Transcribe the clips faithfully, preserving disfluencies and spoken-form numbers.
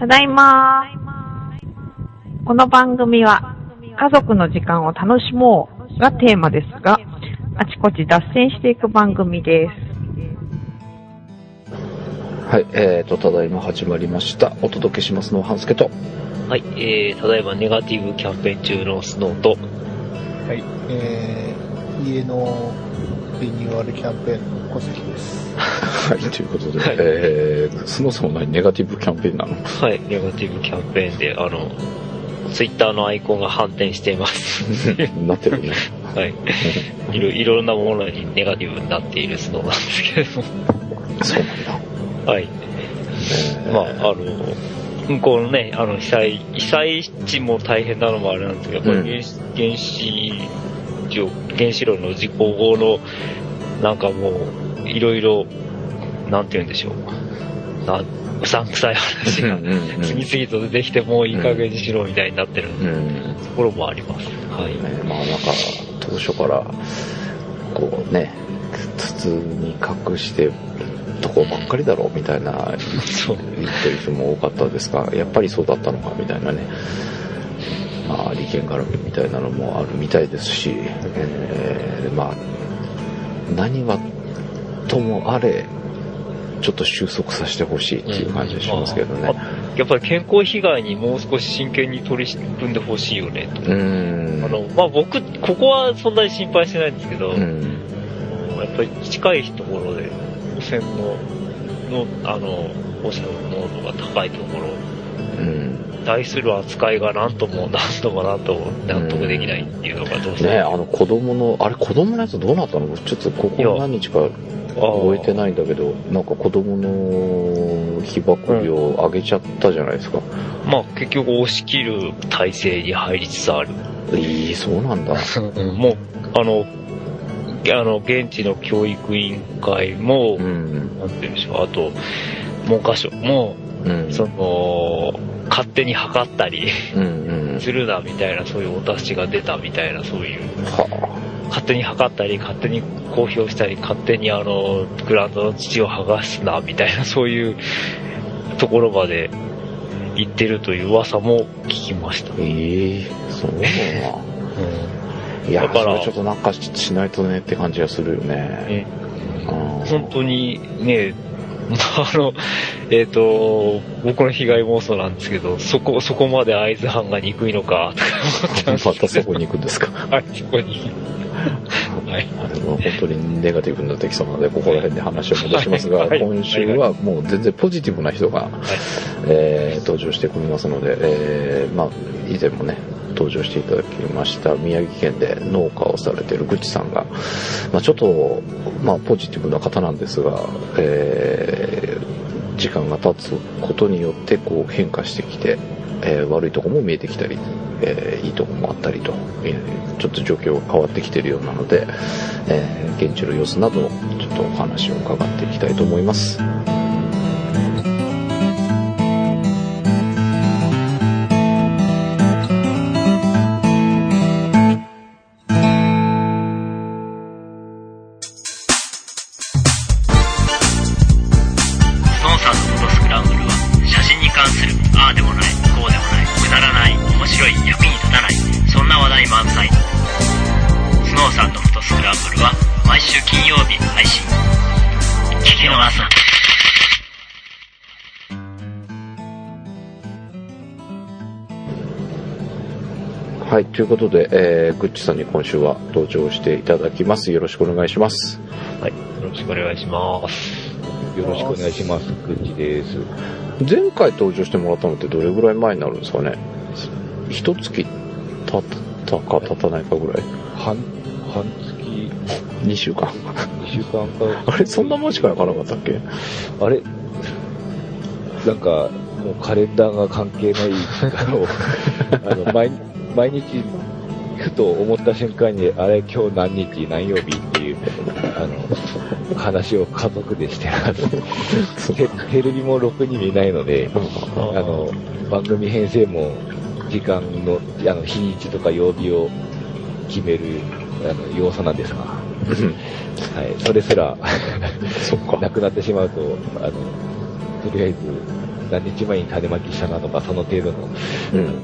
ただいまー。この番組は家族の時間を楽しもうがテーマですが、あちこち脱線していく番組です。 はい、えーと、ただいま始まりました。お届けしますのは半助と。 はい、えー、ただいまネガティブキャンペーン中のスノーと。 はい、えー、家のリニューアルキャンペーンの小関です。 はい、ということで、 はい、 えー、スノーさんは何ネガティブキャンペーンなの？ はい、ネガティブキャンペーンで、あの、ツイッターのアイコンが反転しています。 なってるね。 はい。いろ、いろんなものにネガティブになっているスノーなんですけれども。 そうなんだ。 はい。えー、まあ、あの、向こうのね、あの、被災、被災地も大変なのもあれなんですけど、やっぱり原子、うん、原子、原子炉の事故後の、なんかもう、いろいろ、なんて言うんでしょう。なうさんくさい話が次々と出てきてもういい加減にしろみたいになってるところもあります。はい。 ね、まあなんか、当初から、こうね、筒に隠してるとこばっかりだろうみたいな言ってる人も多かったですが、やっぱりそうだったのかみたいなね。まあ利権絡みみたいなのもあるみたいですし、えー、まあ何はともあれちょっと収束させてほしいっていう感じがしますけどね、うんまあ、 やっぱり健康被害にもう少し真剣に取り組んでほしいよねと。うんあの、まあ、僕ここはそんなに心配してないんですけど、うん、やっぱり近いところで汚染ののあの放射能濃度が高いところ、うん対する扱いがなんともなんともなんとも納得できないっていうのがどうしても、 ね、あの子供のあれ子供のやつどうなったの？ちょっとここ何日か覚えてないんだけど、なんか子供の被爆量を上げちゃったじゃないですか。 うん、まあ結局押し切る体制に入りつつある。 ええ、そうなんだ。 もうあのあの現地の教育委員会も、うん、なんて言うんでしょう、あと文科省も、うん、その勝手に測ったり、うんうん、するなみたいなそういうお達しが出たみたいなそういう、はあ、勝手に測ったり勝手に公表したり勝手にあのグラウンドの土を剥がすなみたいなそういうところまで行ってるという噂も聞きました。 ええー、そうなうん、いやだからそれちょっとなんかしないとねって感じがするよね。 うん、本当にねあの、えっと、僕の被害妄想なんですけど、そこ、そこまで会津藩が憎いのか、とか思ってます。 またそこに行くんですか？ はい、そこに。 はい。あれも本当にネガティブになってきそうなので、ここら辺で話を戻しますが、はいはい、今週はもう全然ポジティブな人が、はいえー、登場してくれますので、えー、まあ、以前もね、登場していただきました宮城県で農家をされているぐちさんが、まあ、ちょっと、まあ、ポジティブな方なんですが、えー、時間が経つことによってこう変化してきて、えー、悪いところも見えてきたり、えー、いいところもあったりと、えー、ちょっと状況が変わってきているようなので、えー、現地の様子などちょっとお話を伺っていきたいと思います。はい、ということで、えー、グッチさんに今週は登場していただきます。よろしくお願いします。 はい、よろしくお願いします。 よろしくお願いします。グッチです。 前回登場してもらったのってどれぐらい前になるんですかね？一月経ったか経たないかぐらい？ 半、半月。 二週間。 二週間か。 あれ、そんなもんしかなかなかったっけ？ あれなんか、もうカレンダーが関係ないあの、毎毎日ふと思った瞬間にあれ今日何日何曜日っていうあの話を家族でしてますテ, テレビもろくに見ないのであの番組編成も時間のあの日にちとか曜日を決めるあの要素なんですが、はい、それすらそっかなくなってしまうとあのとりあえず何日前に種まきしたなとか、その程度の、うんはい、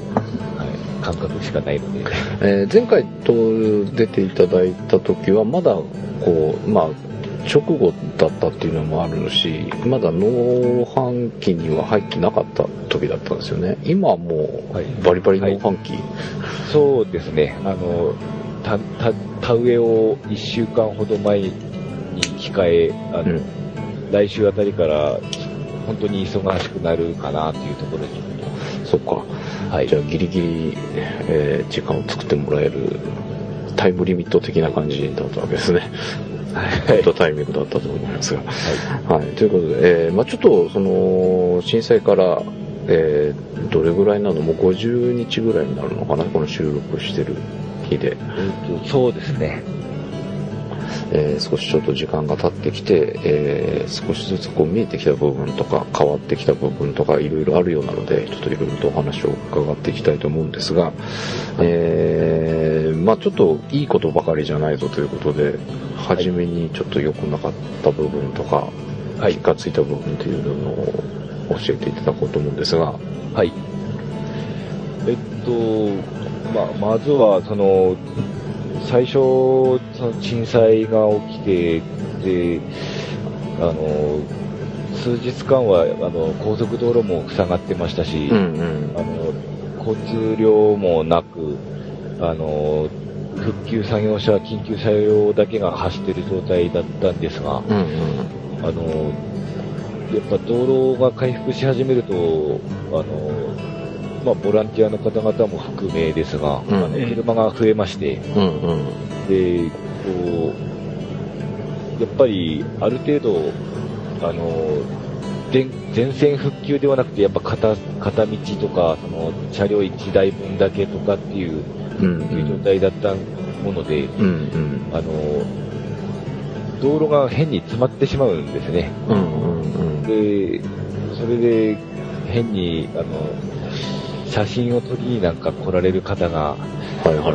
感覚しかないので。 えー、前回と出ていただいた時は、まだ、こう、まあ、直後だったっていうのもあるし、まだ農繁期には入ってなかった時だったんですよね。今はもう、バリバリ農繁期、はいはい、 そうですね。あの、た、た、田植えをいっしゅうかんほど前に控え、あの、うん、来週あたりから本当に忙しくなるかなというところに。 そっか。はい。じゃあギリギリ、えー、時間を作ってもらえるタイムリミット的な感じだったわけですね。はい。タイミングだったと思いますが。はい。はい、ということで、えー、まあちょっと、その、震災から、えー、どれぐらいなのもうごじゅうにちぐらいになるのかな、この収録してる日で。 そうですね。 えー、少しちょっと時間が経ってきて、えー、少しずつこう見えてきた部分とか変わってきた部分とかいろいろあるようなので、ちょっといろいろとお話を伺っていきたいと思うんですが、えー、まあちょっといいことばかりじゃないぞということで、初めにちょっと良くなかった部分とか、はい、気がついた部分というのを教えていただこうと思うんですが、 はい。えっと、まあまずはその最初、その震災が起きて、で、あの、数日間は、あの、高速道路も塞がってましたし、うんうん、あの、交通量もなく、あの、復旧作業車、緊急車両だけが走っている状態だったんですが、うんうん、あの、やっぱ道路が回復し始めると、あの、まあ、ボランティアの方々も含めですが、うん、あの車が増えまして、うんうん、で、こう、やっぱりある程度、あの、全線復旧ではなくて、やっぱ 片, 片道とか、その車両いちだいぶんだけとかっていう、うんうん、いう状態だったもので、うんうん、あの、道路が変に詰まってしまうんですね。うんうんうん、で、それで変に、あの、写真を撮りになんか来られる方が、はいはい、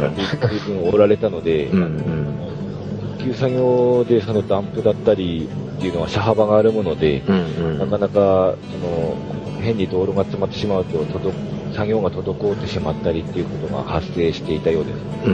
随分おられたので、うんうん、復旧作業でそのダンプだったりっていうのは車幅があるもので、うんうん、なかなかその変に道路が詰まってしまうと作業が滞ってしまったりっていうことが発生していたようです。 うん、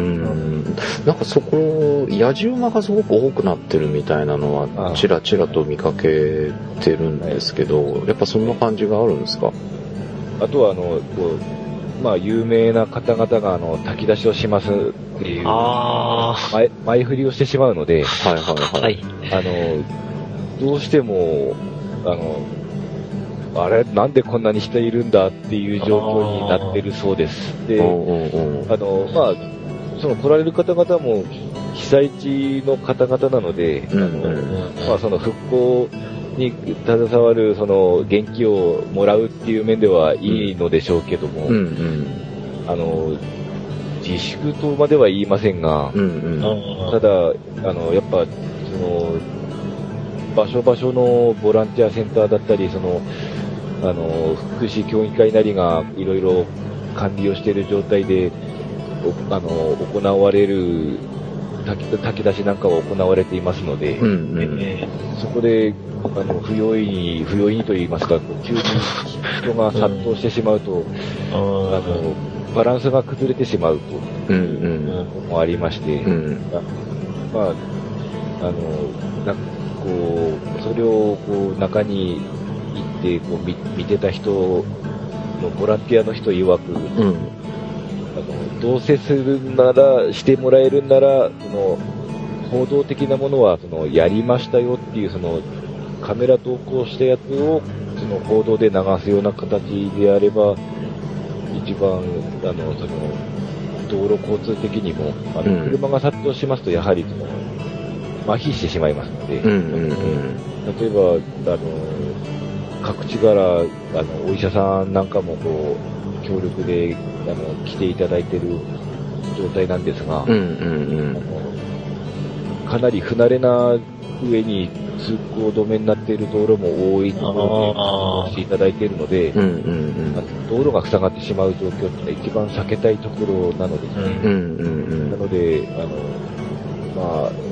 なんかそこ、野じ馬がすごく多くなってるみたいなのはちらちらと見かけてるんですけど、はい、やっぱそんな感じがあるんですか？ あとはあのこう、まあ、有名な方々があの炊き出しをしますっていう前、前振りをしてしまうので、はいはいはい、あのどうしてもあのあれなんでこんなに人いるんだっていう状況になってるそうです。で、あのまあその来られる方々も被災地の方々なので、うんうんうん、まあその復興に携わるその元気をもらうっていう面ではいいのでしょうけども、うんうん、あの自粛とまでは言いませんが、うんうん、ただあのやっぱその場所場所のボランティアセンターだったりそのあの福祉協議会なりがいろいろ管理をしている状態であの行われる炊き、炊き出しなんかは行われていますので、うんうんえー、そこであの不用意に不用意にと言いますか急に人が殺到してしまうと、うん、あのバランスが崩れてしまうというのもありまして、うんうん、まああのなこうそれをこう中に行ってこう 見, 見てた人のボランティアの人曰く、うん、あのどうせするならしてもらえるならその報道的なものはそのやりましたよっていうそのカメラ投稿したやつをその報道で流すような形であれば一番あのその道路交通的にもあの、うん、車が殺到しますとやはりその麻痺してしまいますので、うんうんうん、例えばあの各地からあのお医者さんなんかもこう協力であの来ていただいている状態なんですが、うんうんうん、あのかなり不慣れな上に通行止めになっている道路も多いところでしていただいているので、うんうんうん、道路が塞がってしまう状況って一番避けたいところなのですね。うんうんうん、なのであの、まあ、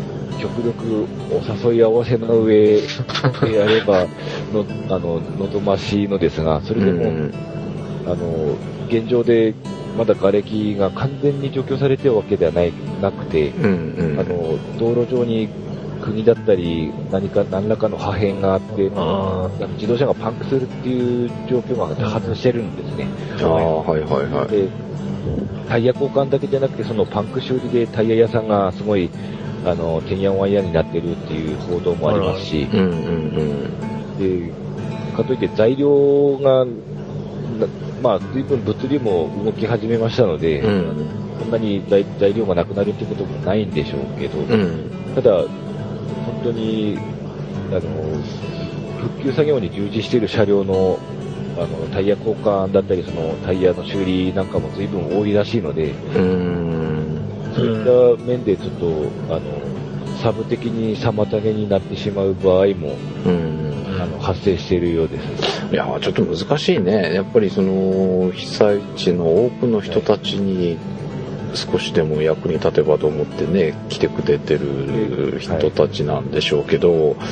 極力お誘い合わせの上でやればの、あの、望ましいのですが、それでも、うん、あの、現状でまだ瓦礫が完全に除去されてるわけではないなくて、うんうん、あの、道路上に釘だったり、何か、何らかの破片があって、自動車がパンクするっていう状況が多発してるんですね。 ああ、はいはいはい。で、 タイヤ交換だけじゃなくて、そのパンク修理でタイヤ屋さんがすごい、あの、てんやわんやになってるっていう報道もありますし、うんうんうん、で、かといって材料が、まあ、随分物流も動き始めましたので、うん、そんなに 材, 材料がなくなるってこともないんでしょうけど、うん、ただ、本当に、あの、復旧作業に従事している車両の、あの、タイヤ交換だったり、その、タイヤの修理なんかも随分多いらしいので、うん、そういった面でちょっと、あの、サブ的に妨げになってしまう場合も、うん、あの発生しているようです。 いや、ちょっと難しいね。やっぱりその、被災地の多くの人たちに少しでも役に立てばと思ってね、来てくれてる人たちなんでしょうけど、はい、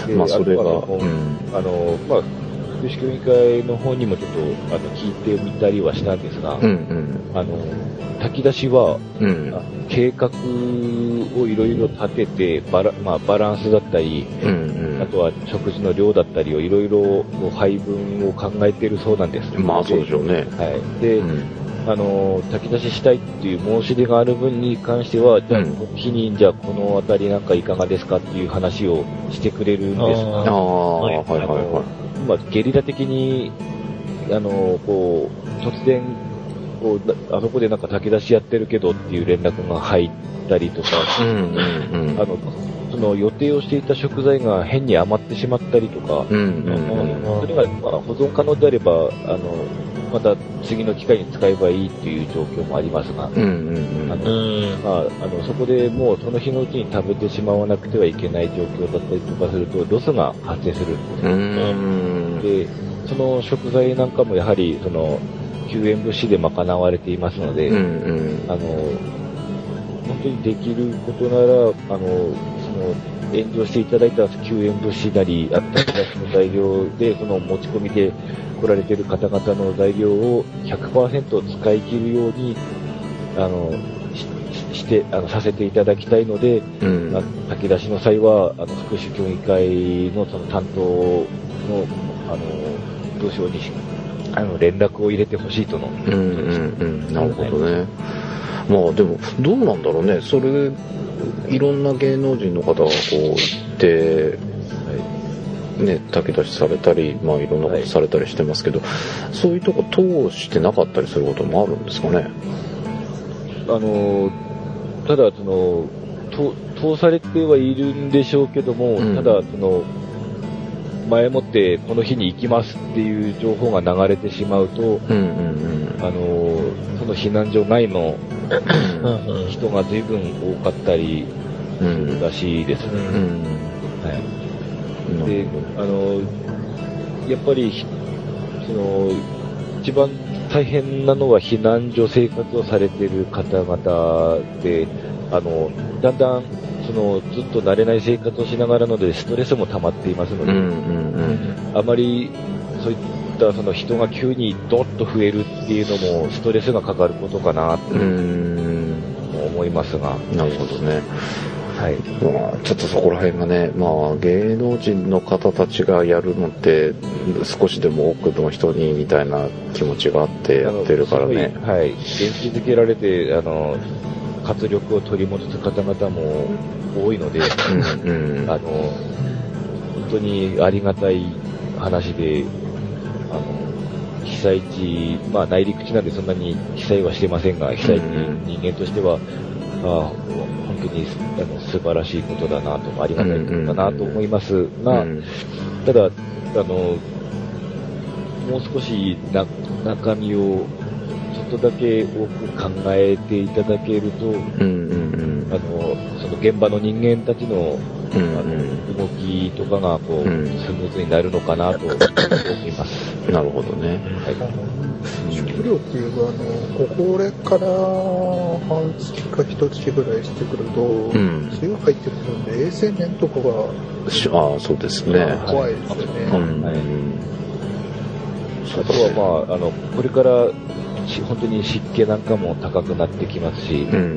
まあそれが、うん、 あの、まあ、福祉協議会の方にもちょっとあの聞いてみたりはしたんですが、うんうん、あの炊き出しは、うん、計画をいろいろ立ててバラ、まあ、バランスだったり、うんうん、あとは食事の量だったりをいろいろ配分を考えているそうなんです。 まあそうでしょうね。 はい。で、うん、あの炊き出ししたいっていう申し出がある分に関しては、じゃあ、うん、日にじゃあこの辺りなんかいかがですかっていう話をしてくれるんですが、ああ、はいはいはいはい。まあ、ゲリラ的に、あの、こう、突然、こう、あそこでなんか炊き出しやってるけどっていう連絡が入ったりとか、うんうんうん、あの、その予定をしていた食材が変に余ってしまったりとか、うんうんうん、それが、まあ、保存可能であれば、あの、また次の機会に使えばいいっていう状況もありますが、うんうんうん、あの、まあ、あの、そこでもうその日のうちに食べてしまわなくてはいけない状況だったりとかすると、ロスが発生するんですよ、うんで、その食材なんかもやはり、その、救援物資で賄われていますので、うんうん、あの、本当にできることなら、あの、その、援助していただいた救援物資なり、あったりの材料で、その持ち込みで来られている方々の材料を ひゃくパーセント 使い切るように、あの、し, してあのさせていただきたいので、うん、炊き出しの際は、あの、福祉協議会のその担当の、あの、部署に、あの、連絡を入れてほしいとの。うんうんうん。なるほどね。まあでも、どうなんだろうね。それ、いろんな芸能人の方がこう行って、ね、炊き出しされたり、まあいろんなことされたりしてますけど、はい、そういうとこ通してなかったりすることもあるんですかね。 あの、ただ、その、通されてはいるんでしょうけども、うん、ただ、その、前もってこの日に行きますっていう情報が流れてしまうと、うんうんうん、あの、その避難所外の人が随分多かったりするらしいですね。うんはい、で、あの、やっぱり、その、一番大変なのは避難所生活をされている方々で、あの、だんだん、その、ずっと慣れない生活をしながらので、ストレスも溜まっていますので、うんうんうん、あまり、そういったその人が急にドッと増えるっていうのも、ストレスがかかることかな、と思いますが。 なるほどね。はい。まあ、ちょっとそこら辺がね、まあ、芸能人の方たちがやるのって、少しでも多くの人に、みたいな気持ちがあってやってるからね。 はい。元気づけられて、あの、活力を取り戻す方々も多いので、うんうん、あの、本当にありがたい話で、あの、被災地、まあ内陸地なんでそんなに被災はしてませんが、被災地人間としては、ああ本当にあの素晴らしいことだなと、ありがたいことだなと思いますが、うんうん、ただ、あの、もう少しな中身をちょっとだけ多く考えていただけると、うんうんうん、あの、その現場の人間たちの、うんうん、あの動きとかがこう、うん、スムーズになるのかなと思います。 なるほどね。はい。 食料っていうか、あの、これから半月か一月ぐらいしてくると、うん、梅雨入ってくるので衛生面とかがああそうですね怖いですよね、うんはい、 あとはまああのこれから本当に湿気なんかも高くなってきますし、うんうん、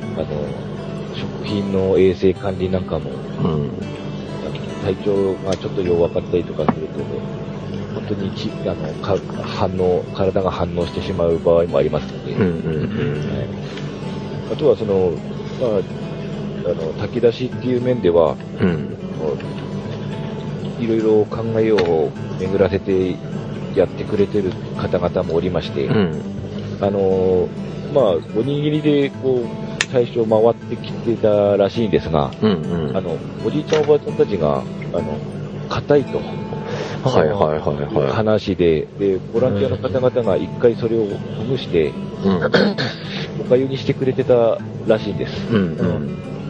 あの食品の衛生管理なんかも、うん、体調がちょっと弱かったりとかすると本当にきあのか反応体が反応してしまう場合もありますので、うんうんうんはい、あとはその、まあ、あの炊き出しっていう面では、うん、いろいろ考えを巡らせてやってくれてる方々もおりまして、うん、あのまあおにぎりでこう最初回ってきてたらしいんですが、うんうん、あのおじいちゃんおばあちゃんたちがあの硬いと。はいはいはいはい。話で、で、ボランティアの方々が一回それをほぐして、うん、おかゆにしてくれてたらしいんです。うんうん、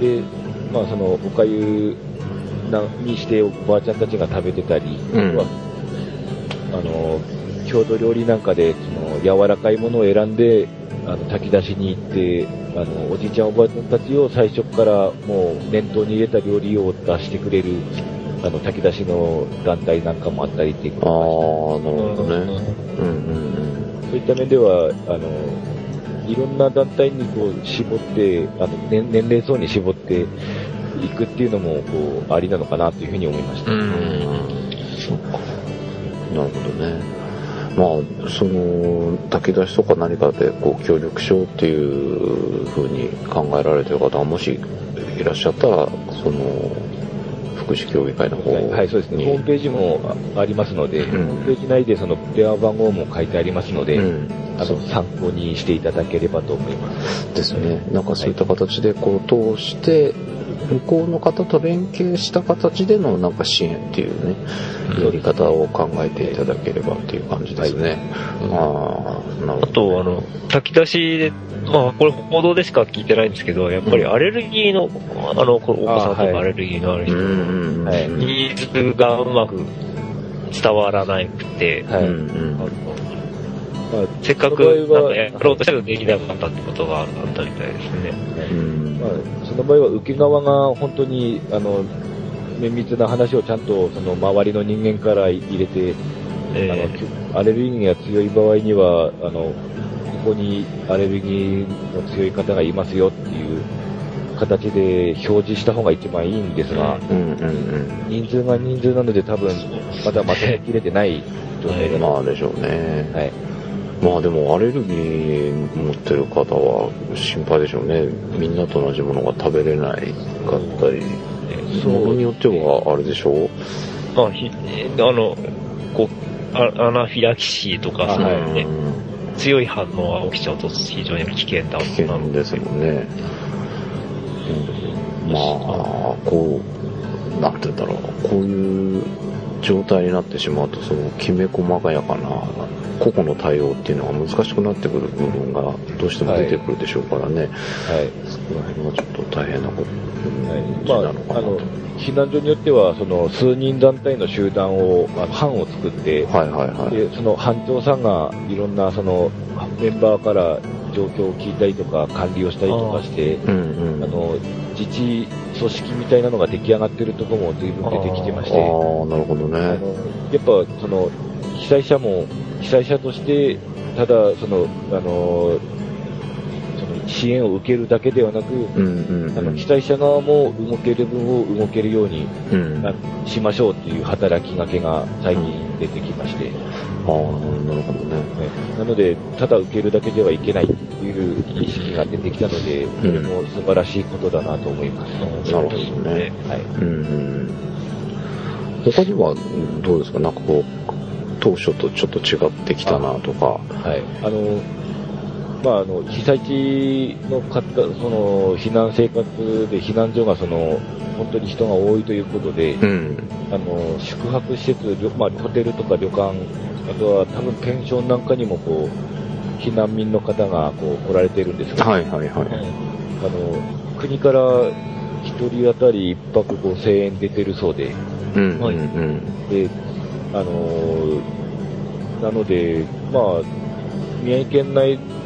で、まあそのおかゆなにしておばあちゃんたちが食べてたり、うん、あの、郷土料理なんかで、その柔らかいものを選んで、あの、炊き出しに行って、あの、おじいちゃんおばあちゃんたちを最初からもう念頭に入れた料理を出してくれる、あの炊き出しの団体なんかもあったりっていうことああ、なるほどね。うんうんうん。 そういった面では、あの、いろんな団体にこう絞って、あの年年齢層に絞っていくっていうのもこうありなのかなというふうに思いました。うん。 そうか。なるほどね。まあその炊き出しとか何かでこう協力しようっていうふうに考えられている方がもしいらっしゃったらその。福祉協議会の方はい、そうですね。ホームページもありますので、うん、ホームページ内でその電話番号も書いてありますので、うん、あの参考にしていただければと思います。 ですね。なんかそういった形でこう通して、向こうの方と連携した形でのなんか支援っていうね、やり方を考えていただければっていう感じですね。はい、 あ, なるほどね、あと、あの、炊き出しで、まあ、これ報道でしか聞いてないんですけど、やっぱりアレルギーの、うん、あの、お子さんとかアレルギーのある人、はい、ニーズがうまく伝わらなくて、はいうんうんまあ、せっかくなんかやろうとしたらできなかったってことがあったみたいですね。 うんまあ、その場合は受け側が本当にあの綿密な話をちゃんとその周りの人間から入れて、えー、あのアレルギーが強い場合にはあのここにアレルギーの強い方がいますよっていう形で表示した方が一番いいんですが、うんうんうん、人数が人数なので多分まだまとめきれてない状態で、まあでしょうね。はい。まあでもアレルギー持ってる方は心配でしょうね。みんなと同じものが食べれないかったり、そのによってはあれでしょう。 あ、ひあのこうアナフィラキシーとかそういうね、強い反応が起きちゃうと非常に危険だ。 危険ですもんね。うん、まあこうなんて言うんだろう、こういう状態になってしまうとそのきめ細かやかな個々の対応っていうのが難しくなってくる部分がどうしても出てくるでしょうからね、はい、そこら辺はちょっと大変なことになるのかなと、はいまあ、 避難所によってはその数人団体の集団をあの班を作って、はいはいはい、でその班長さんがいろんなそのメンバーから状況を聞いたりとか管理をしたりとかして、あ、うんうん、あの自治組織みたいなのが出来上がってるところも随分出てきてまして、 ああなるほどね。あのやっぱその被災者も被災者としてただそのあのその支援を受けるだけではなく、うんうんうん、あの被災者側も動ける分を動けるように、うん、しましょうっていう働きかけが最近出てきまして、うん、ああなるほどね。 なのでただ受けるだけではいけないっていう意識が出てきたので、それも素晴らしいことだなと思います。 うん、なるほどね。はい。うんうん他にはどうですか、なんかこう当初とちょっと違ってきたなとか。 はい。あの、まあ、あの、被災地の方、その、避難生活で避難所がその、本当に人が多いということで、うん、あの、宿泊施設、まあ、ホテルとか旅館、あとは多分ペンションなんかにもこう、避難民の方がこう来られているんですが、はいはいはい。あの、国から一人当たり一泊ごせんえん出てるそうで、うん、はい、うん、で、あのー、なので、まあ、宮城県内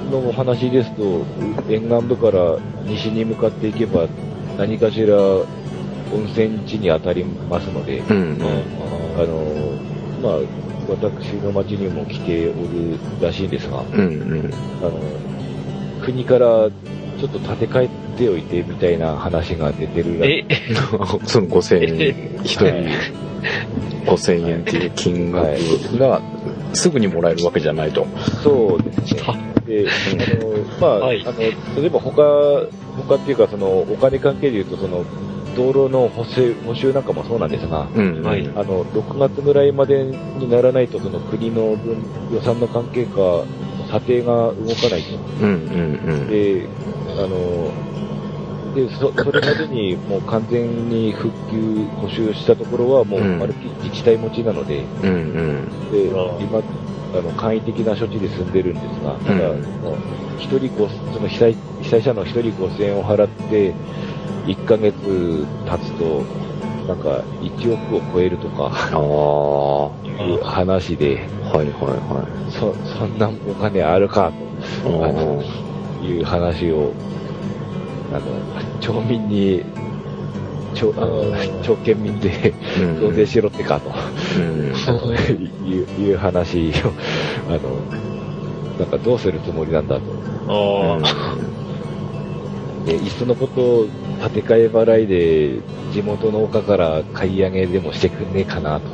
のお話ですと、沿岸部から西に向かっていけば、何かしら温泉地に当たりますので、うんうん、あの、まあ、私の町にも来ておるらしいんですが、うんうん、あの、国からちょっと建て替えておいてみたいな話が出てるらしい。 そのごせんえん、一人ごせんえんっていう金額がすぐにもらえるわけじゃないと。 そうですね。で、あの、まあ、はい、あの、例えば他、他っていうかそのお金関係で言うとその、道路の補修、補修なんかもそうなんですが、うんはい、あの、ろくがつぐらいまでにならないとその国の分予算の関係か、査定が動かないと。うんうんうん、で、あの、でそ、それまでにもう完全に復旧、補修したところはもうまるっきり自治体持ちなので、うんうん、で、今、あの、簡易的な処置で済んでるんですが、ただ、一、うん、人ご、その被災、被災者の一人ごせんえんを払って、いっかげつ経つと、なんかいちおくを超えるとか、いう話で、はいはいはい。そ、そんなお金あるかと、いう話を、あの、町民に、町、あの、町県民で増税しろってかと、うん、いう、いう話を、あの、なんかどうするつもりなんだと。あで、いっそのことを建て替え払いで地元農家から買い上げでもしてくんねえかなと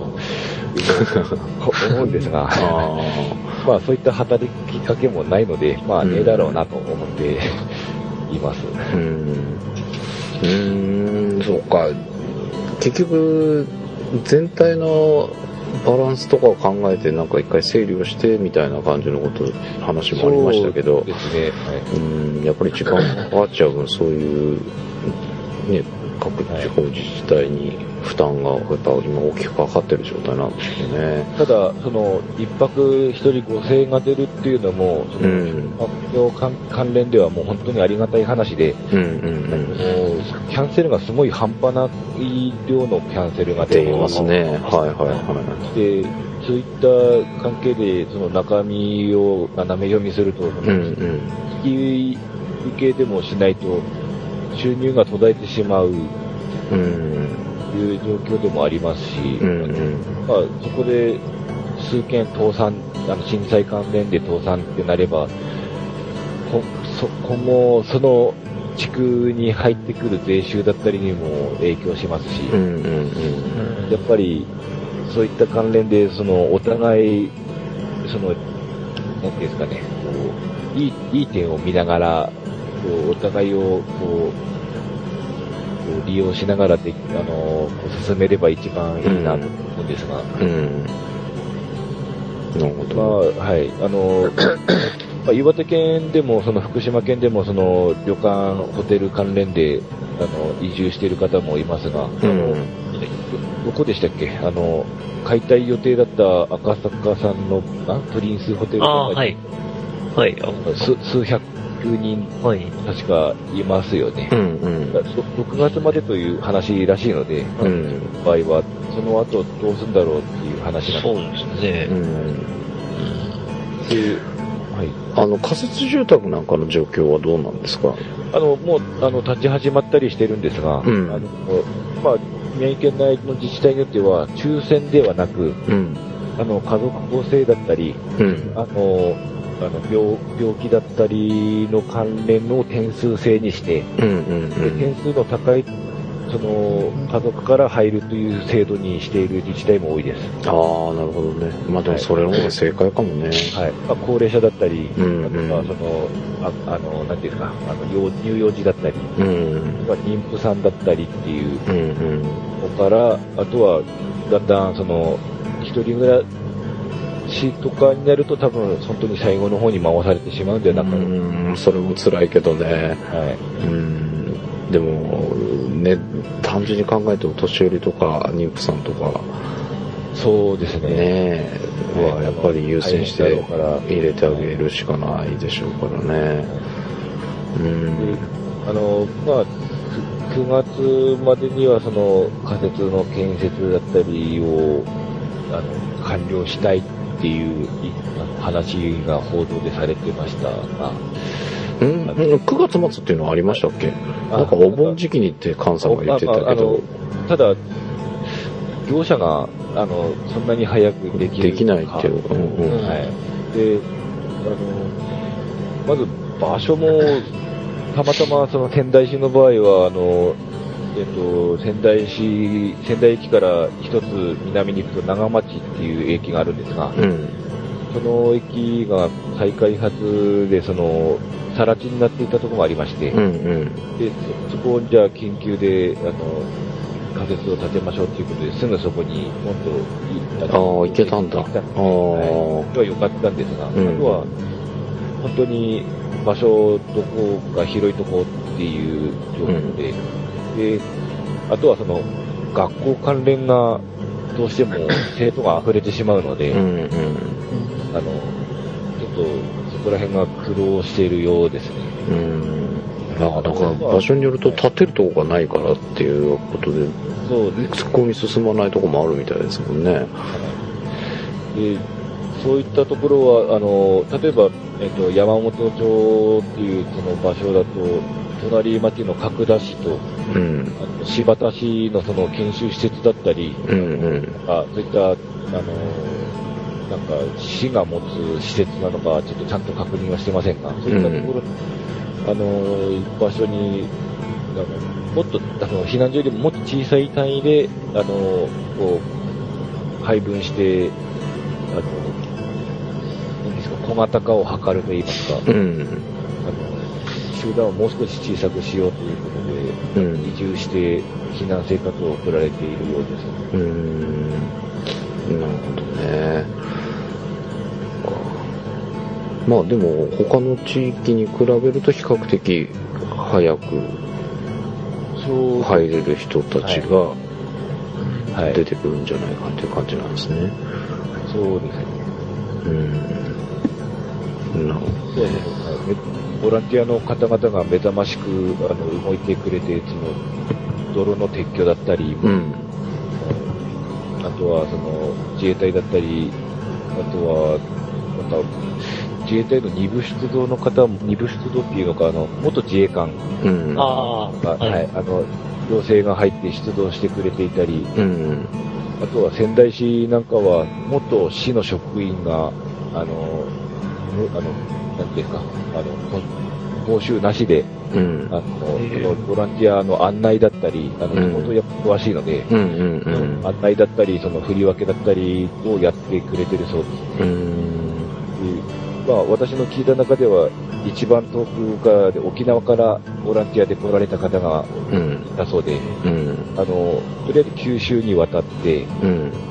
思うんですが、あまあそういった働きかけもないので、まあねえだろうなと思っています。うん、 うーん、そうか。結局全体のバランスとかを考えてなんか一回整理をしてみたいな感じのこと話もありましたけど、そうですね、はい、うんやっぱり時間かかっちゃう分そういうね各地方自治体に負担がやっぱ今大きくかかってる状態なんですよね。 ただその一泊一人ごせんえんが出るっていうのもその、うん、発表関連ではもう本当にありがたい話で、うんうんうん、キャンセルがすごい半端ない量のキャンセルが出てますね。はいはいはい。でそういった関係でその中身を斜め読みすると、そのうんうん、引き受けでもしないと収入が途絶えてしまう。うんいう状況でもありますし、うんうんまあ、そこで数件倒産、あの震災関連で倒産ってなれば、今後その地区に入ってくる税収だったりにも影響しますし、うんうんうん、やっぱりそういった関連でそのお互いそのなんていうんですかね、こういいいい点を見ながらこうお互いをこう利用しながらで、あの進めれば一番いいなと思うんですが、うん、なるほど。まあはい、あのまあ、岩手県でもその福島県でもその旅館ホテル関連であの移住している方もいますが、うん、あのどこでしたっけ、あの解体予定だった赤坂さんのあプリンスホテルとかに、はいはい、数数百人、はい、確かいますよね、うんうん、ろくがつまでという話らしいので、うん、場合はその後どうするんだろうっていう話なんです。そうですね、うんではい、あの仮設住宅なんかの状況はどうなんですか。 あのもうあの立ち始まったりしてるんですが、うん、あのまあ、宮城県内の自治体によっては抽選ではなく、うん、あの家族構成だったり、うん、あのあの 病, 病気だったりの関連の点数制にして、うんうんうん、で点数の高いその家族から入るという制度にしている自治体も多いです。 ああ、なるほどね。まあでもそれの方が正解かもね。 はい。まあ、高齢者だったり、うんうん、あとはそのああのなんていうかあの乳幼児だったり、うんうん、妊婦さんだったりっていう、うんうん、からあとはだんだんその一人暮らしとかになると多分本当に最後の方に回されてしまうんではなくて、 うんそれも辛いけどね。はい。うんでもね単純に考えても年寄りとか妊婦さんとかそうですね。 ねはやっぱり優先して入れてあげるしかないでしょうからね。 うんあのまあくがつまでにはその仮設の建設だったりをあの完了したいっていう話が報道でされてましたが、 うん、くがつ末っていうのはありましたっけ？なんかお盆時期にって菅さんが言ってたけど、ああのただ業者があのそんなに早くできるできないっていう、うんうん、 はい。で、あのまず場所もたまたまその仙台市の場合はあのえっと仙台市仙台駅から一つ南に行くと長町っていう駅があるんですが、うん、その駅が再開発でその更地になっていたところがありまして、うんうん、で そ, そこをじゃあ緊急であの仮設を建てましょうということですぐそこに今度ああ行けたんだ。ああ、 はい、は良かったんですが、うん、あとは本当に場所どこが広いとこっていう状況で、うん、であとはその学校関連がどうしても生徒が溢れてしまうので、うんうん、あのちょっとそこら辺が苦労しているようですね。うん、 なんか場所によると建てるとこがないからっていうことで、そうです突っ込み進まないとこもあるみたいですもんね。はい、 でそういったところはあの例えば、えっと、山本町っていうその場所だと隣町の角田市と、うん、あの新発田市のその研修施設だったり、うんうん、あそういったあのなんか市が持つ施設なのかちょっとちゃんと確認はしてませんが、そういったところ、うん、あの場所にあのもっとあの避難所よりももっと小さい単位であのこう配分してあの何ですか小型化を図るといいますか、うん、あの集団をもう少し小さくしようということで、うん、移住して避難生活を送られているようです。うーん、 なるほどね。まあでも他の地域に比べると比較的早く入れる人たちが出てくるんじゃないかっていう感じなんですね。 そうですね。うん。 なるほどね。 ボランティアの方々が目覚ましくあの動いてくれて、その泥の撤去だったり、うん、あとはその自衛隊だったり、あとはまた自衛隊の二部出動の方、二部出動っていうのか、あの元自衛官が、うん、はい、あの要請が入って出動してくれていたり、うん、あとは仙台市なんかは元市の職員があのあのなんていうかあの報酬なしで、うん、あのそのボランティアの案内だったり、あの地元やっぱ詳しいので、うんうんうん、案内だったりその振り分けだったりをやってくれてるそうです。うんまあ、私の聞いた中では一番遠くからで沖縄からボランティアで来られた方がいたそうで、うん、あのとりあえず九州に渡って、うん、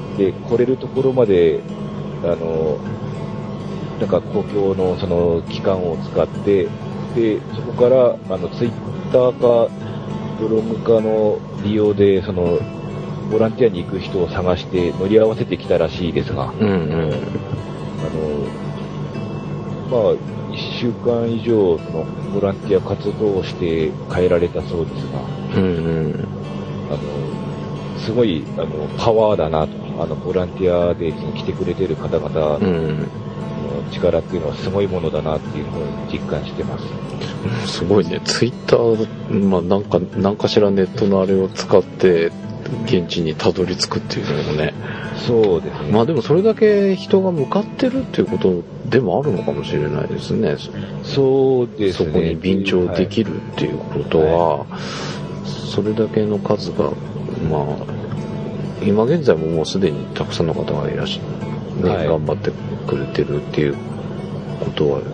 で来れるところまであのなんか公共のその機関を使ってでそこからあのツイッターかブログかの利用でそのボランティアに行く人を探して乗り合わせてきたらしいですが、うんうん、あのまあ、いっしゅうかん以上そのボランティア活動をして帰られたそうですが、うんうん、あのすごいあのパワーだなと、あのボランティアで来てくれてる方々の力っていうのはすごいものだなっていうのを実感してます。 すごいね、ツイッター、まあ、なんか何かしらネットのあれを使って現地にたどり着くっていうのもね。 そうですね。 まあでもそれだけ人が向かってるっていうことでもあるのかもしれないですね。 そうですね。 そこに便乗できるっていうことは、はい、それだけの数が、まあ、今現在ももうすでにたくさんの方がいらっしゃる、ね、はい、頑張ってくれてるっていうことは、はい、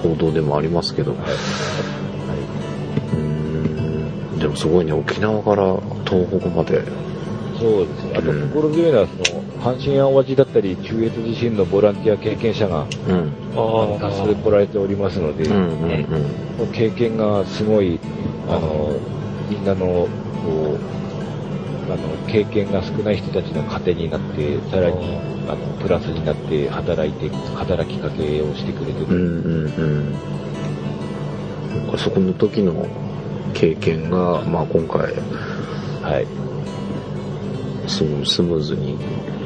報道でもありますけど、はいはい、うーん、でもすごいね、沖縄から東北まで。 そうですね。あと心強いのは、その阪神・淡路だったり中越地震のボランティア経験者が、うん、多数来られておりますので、うんうんうん、経験がすごい、あのみんなのこうあの経験が少ない人たちの糧になって、さらにあのプラスになって働いて働きかけをしてくれてる。うんうんうん、そこの時の経験が、まあ、今回、はい、スムーズに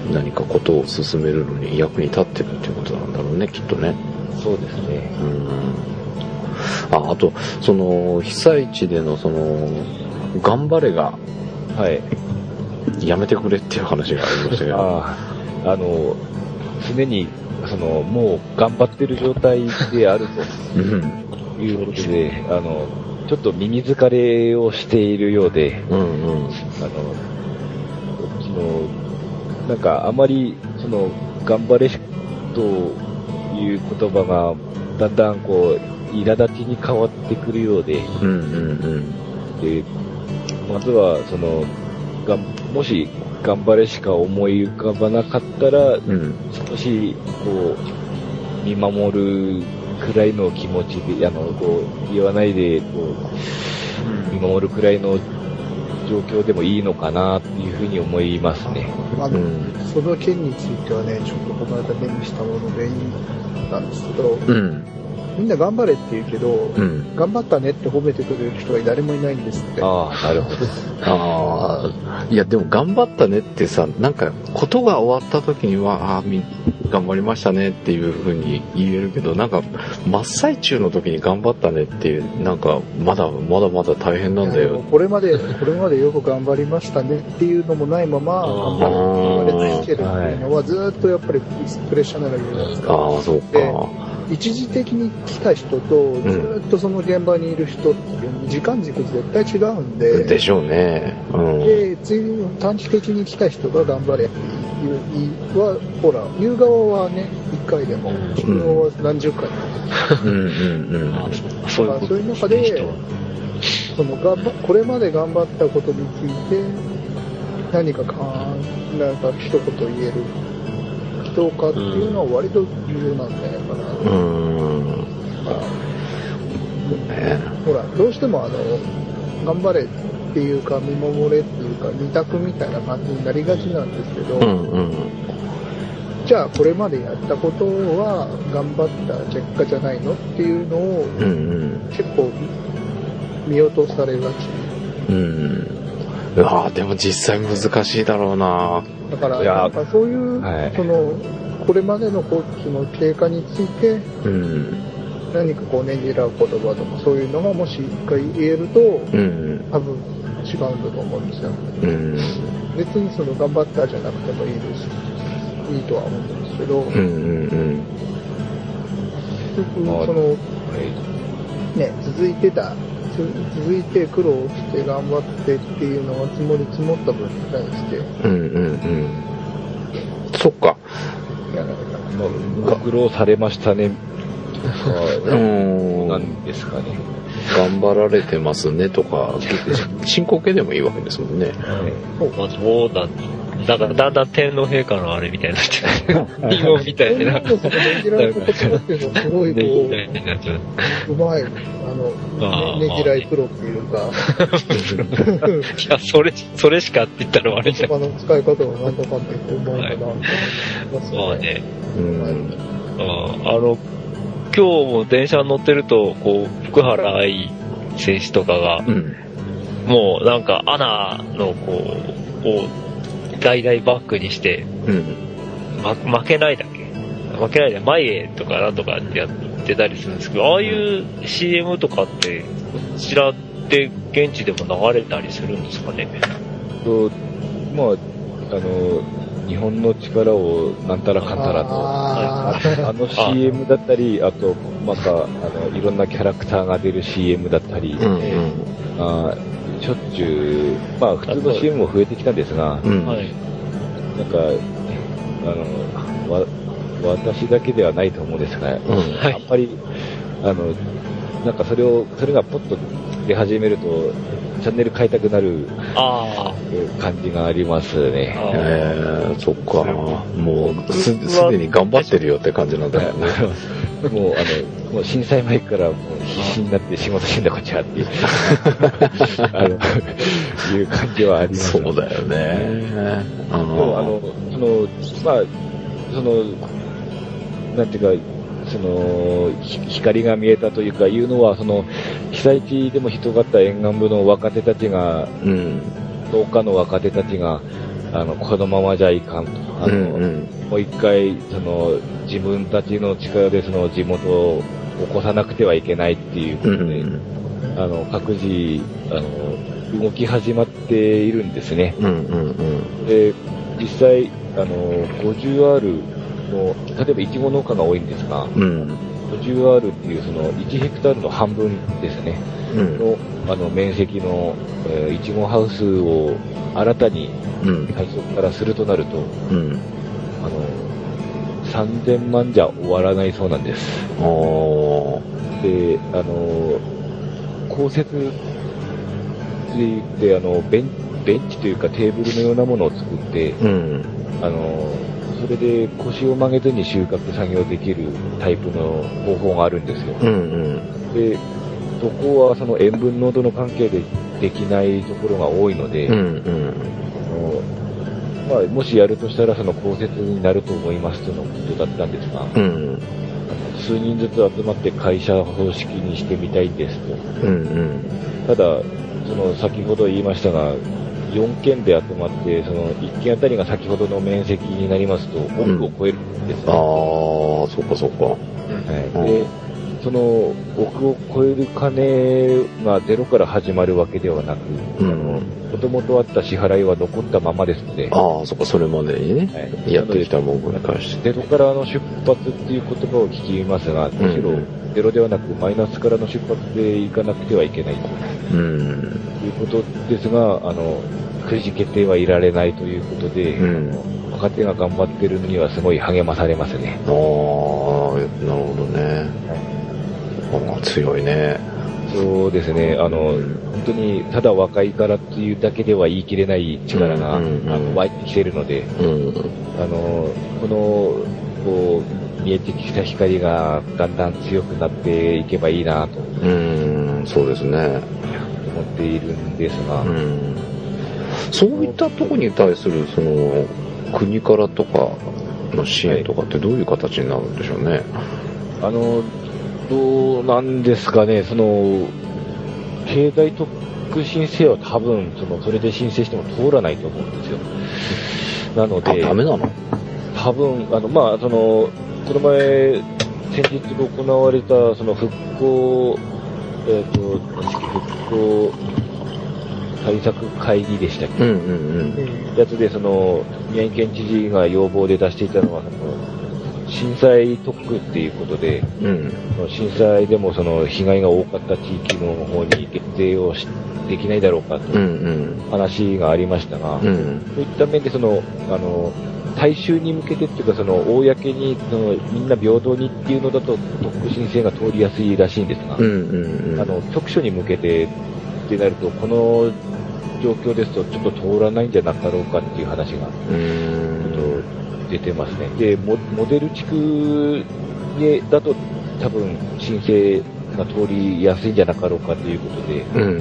何かことを進めるのに役に立ってるっていうことなんだろうね、きっとね。 そうですね。 うん。あ、あと、その、被災地でのその、頑張れが、 はい。 やめてくれっていう話がありましたけど。 ああ、あの、常に、その、もう頑張ってる状態であるということで、あの、ちょっと耳疲れをしているようで、うんうん、あの、その、なんかあまり、その、頑張れという言葉が、だんだんこう、苛立ちに変わってくるようで、うんうんうん、で、まずは、その、がもし、頑張れしか思い浮かばなかったら、うん、少し、こう、見守るくらいの気持ちで、あの、こう、言わないで、こう、見守るくらいの状況でもいいのかな、っていうふうに思いますね。 あの、うん、その件についてはね、ちょっとこの間目にしたものでいいなんですけど、うん、みんな頑張れって言うけど、うん、頑張ったねって褒めてくれる人が誰もいないんですって。 ああ、なるほど。 ああ、いやでも頑張ったねってさ、なんかことが終わった時には、ああ、頑張りましたねっていう風に言えるけど、なんか真っ最中の時に頑張ったねっていう、なんかまだまだまだ大変なんだよ。 これまで、これまでよく頑張りましたねっていうのもないまま、頑張り続けるっていうのはずっとやっぱりプレッシャーなら言うじゃないですか。 ああ、そうか。 一時的に来た人とずっとその現場にいる人っていう時間軸絶対違うんで、 でしょうね、うん、 で短期的に来た人が頑張れっていうはほら言う側はねいっかいでも聞く側は何十回もうんうんうん、そういう中でその頑張これまで頑張ったことについて何かかなんか一言言えるどうかっていうのは割と重要なんじゃないかな。うん。まあ、ね、ほら、どうしてもあの、頑張れっていうか、見守れっていうか、二択みたいな感じになりがちなんですけど、うんうん、じゃあこれまでやったことは頑張った結果じゃないのっていうのを、うんうん、結構見落とされがち。うんうわでも実際難しいだろうな。 だからなんかそういう、はい、そのこれまでのコーチの経過について、うん、何かこうねぎらう言葉とかそういうのがもし一回言えると、うん、多分違うんだと思うんですよ、うん、別にその頑張ったじゃなくてもいいですいいとは思うんですけど、うんうんうん結局その、はいね、続いてた続いて苦労して頑張ってっていうのが積もり積もった分に対して、うんうんうん、 そっか。 いやご苦労されましたね。うんなんですかね。 頑張られてますねとか進行形でもいいわけですもんね。 そうまあそうだ。だからだんだん天皇陛下のあれみたいになっちゃう。今みたいな。 天皇そこでぎられることっていうのはすごいこううまいあのねぎらいプロっていうか。 いやそれそれしかって言ったら悪いじゃん。 言葉の使い方はなんとかって言ってうまいかな。 まあね。うんあの今日も電車に乗ってるとこう福原愛選手とかが、うん、もうなんかアナのこうを大々バックにして、うんま、負けないだっけ負けないで前へとかなんとかってやってたりするんですけど、ああいう シーエム とかってこちらって現地でも流れたりするんですかね。 とまああの日本の力をなんたらかんたらと あ, あの シーエム だったりあとまたあのいろんなキャラクターが出る シーエム だったり、うんうん、あしょっちゅうまあ普通の シーエム も増えてきたんですが、うん、なんかあのわ私だけではないと思うんですが、うんはい、あんまりあのなんかそれをそれがポッと出始めるとチャンネル変えたくなる感じがありますね。 えー、そっか。もうすすでに頑張ってるよって感じなんだよね。 もうあのもう震災前からもう必死になって仕事してんだこっちはっていうあのいう感じはあります。 そうだよね。 あのあのそのまあそのなんていうか。その光が見えたというかいうのはその被災地でも人がった沿岸部の若手たちが、うん、農家の若手たちがああの、このままじゃいかんと。あの、うんうん、もう一回、その、自分たちの力でその地元を起こさなくてはいけないっていうことで、うんうん、あの、各自、あの、動き始まっているんですね。うんうんうん、で、実際、あの、ごじゅうアール の、例えばイチゴ農家が多いんですが、うん、ごじゅうアール っていうそのいちヘクタールの半分ですね、うん、の、あの、面積の、えー、イチゴハウスを新たに最初からするとなると、うん、あの、さんぜんまんじゃ終わらないそうなんです。で、あの、降雪って言って、あの、ベン、ベンチというかテーブルのようなものを作って、うん、あの、それで腰を曲げずに収穫作業できるタイプの方法があるんですよ。うんうん、で、そこはその塩分濃度の関係でできないところが多いので、うんうん、あのまあ、もしやるとしたらその降雪になると思いますとのことだったんですが、うん、数人ずつ集まって会社方式にしてみたいんですと。うんうん、ただ、その先ほど言いましたが、よんけんで集まって、そのいっけんあたりが先ほどの面積になりますと、億を超えるんですね。うん、ああ、 そっかそっか。はい。 で、その億を超える金がゼロから始まるわけではなく、うん、あの、もともとあった支払いは残ったままですので。 ああ、そっか、それまでにね。はい、やってきたものに関して。 ゼロからの出発っていう言葉を聞きますが、むしろゼロではなくマイナスからの出発でいかなくてはいけないと、うん、いうことですが、あの、くじけてはいられないということで、うん、若手が頑張ってるのにはすごい励まされますね。 ああ、なるほどね。はい、強いね。 そうですね。あの、うん、本当にただ若いからっていうだけでは言い切れない力が、うんうんうん、あの湧いてきているので、うん、あの、この、こう、見えてきた光がだんだん強くなっていけばいいなと。 うん、そうですね。思っているんですが、うん、 そういったところに対する、その、国からとかの支援とかってどういう形になるんでしょうね。はい、 あの、どうなんですかね、その、経済特区申請は多分、その、それで申請しても通らないと思うんですよ。なので、 あ、ダメなの？ 多分、あの、まあ、その、この前、先日行われた、その、復興、えっと、復興対策会議でしたっけ、うんうんうん、やつで、その、宮城県知事が要望で出していたのは、その、震災特区っていうことで、うん、震災でもその被害が多かった地域の方に減税をしできないだろうかという話がありましたが、うんうん、そういった面でその、あの、大衆に向けてっていうか、その、公に、その、みんな平等にっていうのだと、特区申請が通りやすいらしいんですが、うんうんうん、あの、局所に向けてってなると、この状況ですと、ちょっと通らないんじゃなかろうかっていう話が、出てますね。で、モ, モデル地区だと多分申請が通りやすいんじゃなかろうかということで、うんうんうん、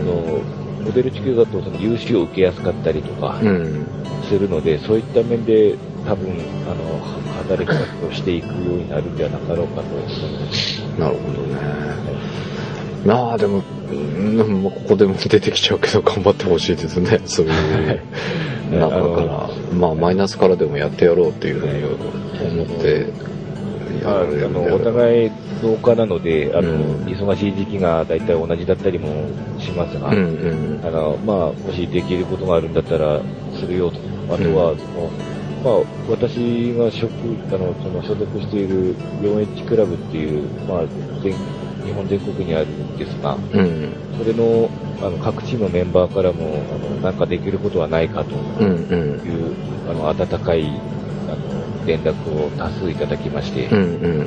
のモデル地区だとその融資を受けやすかったりとかするので、うん、そういった面で多分あの働き方をしていくようになるんじゃなかろうかと思います。 なるほどね。まあでも、うん、ここでも出てきちゃうけど頑張ってほしいですね。そういう中からまあマイナスからでもやってやろうっていうふうに思ってやられるんであのお互い農家なのであの、うん、忙しい時期が大体同じだったりもしますが、うんうん、あのまあもしできることがあるんだったらするよと。あとはその、うん、まあ私が職あのその所属している フォーエイチ クラブっていうまあ全日本全国にあるんですが、うん、それのあの各地のメンバーからもあのなんかできることはないかという、うんうん、あの温かいあの連絡を多数いただきまして、うんうんうん、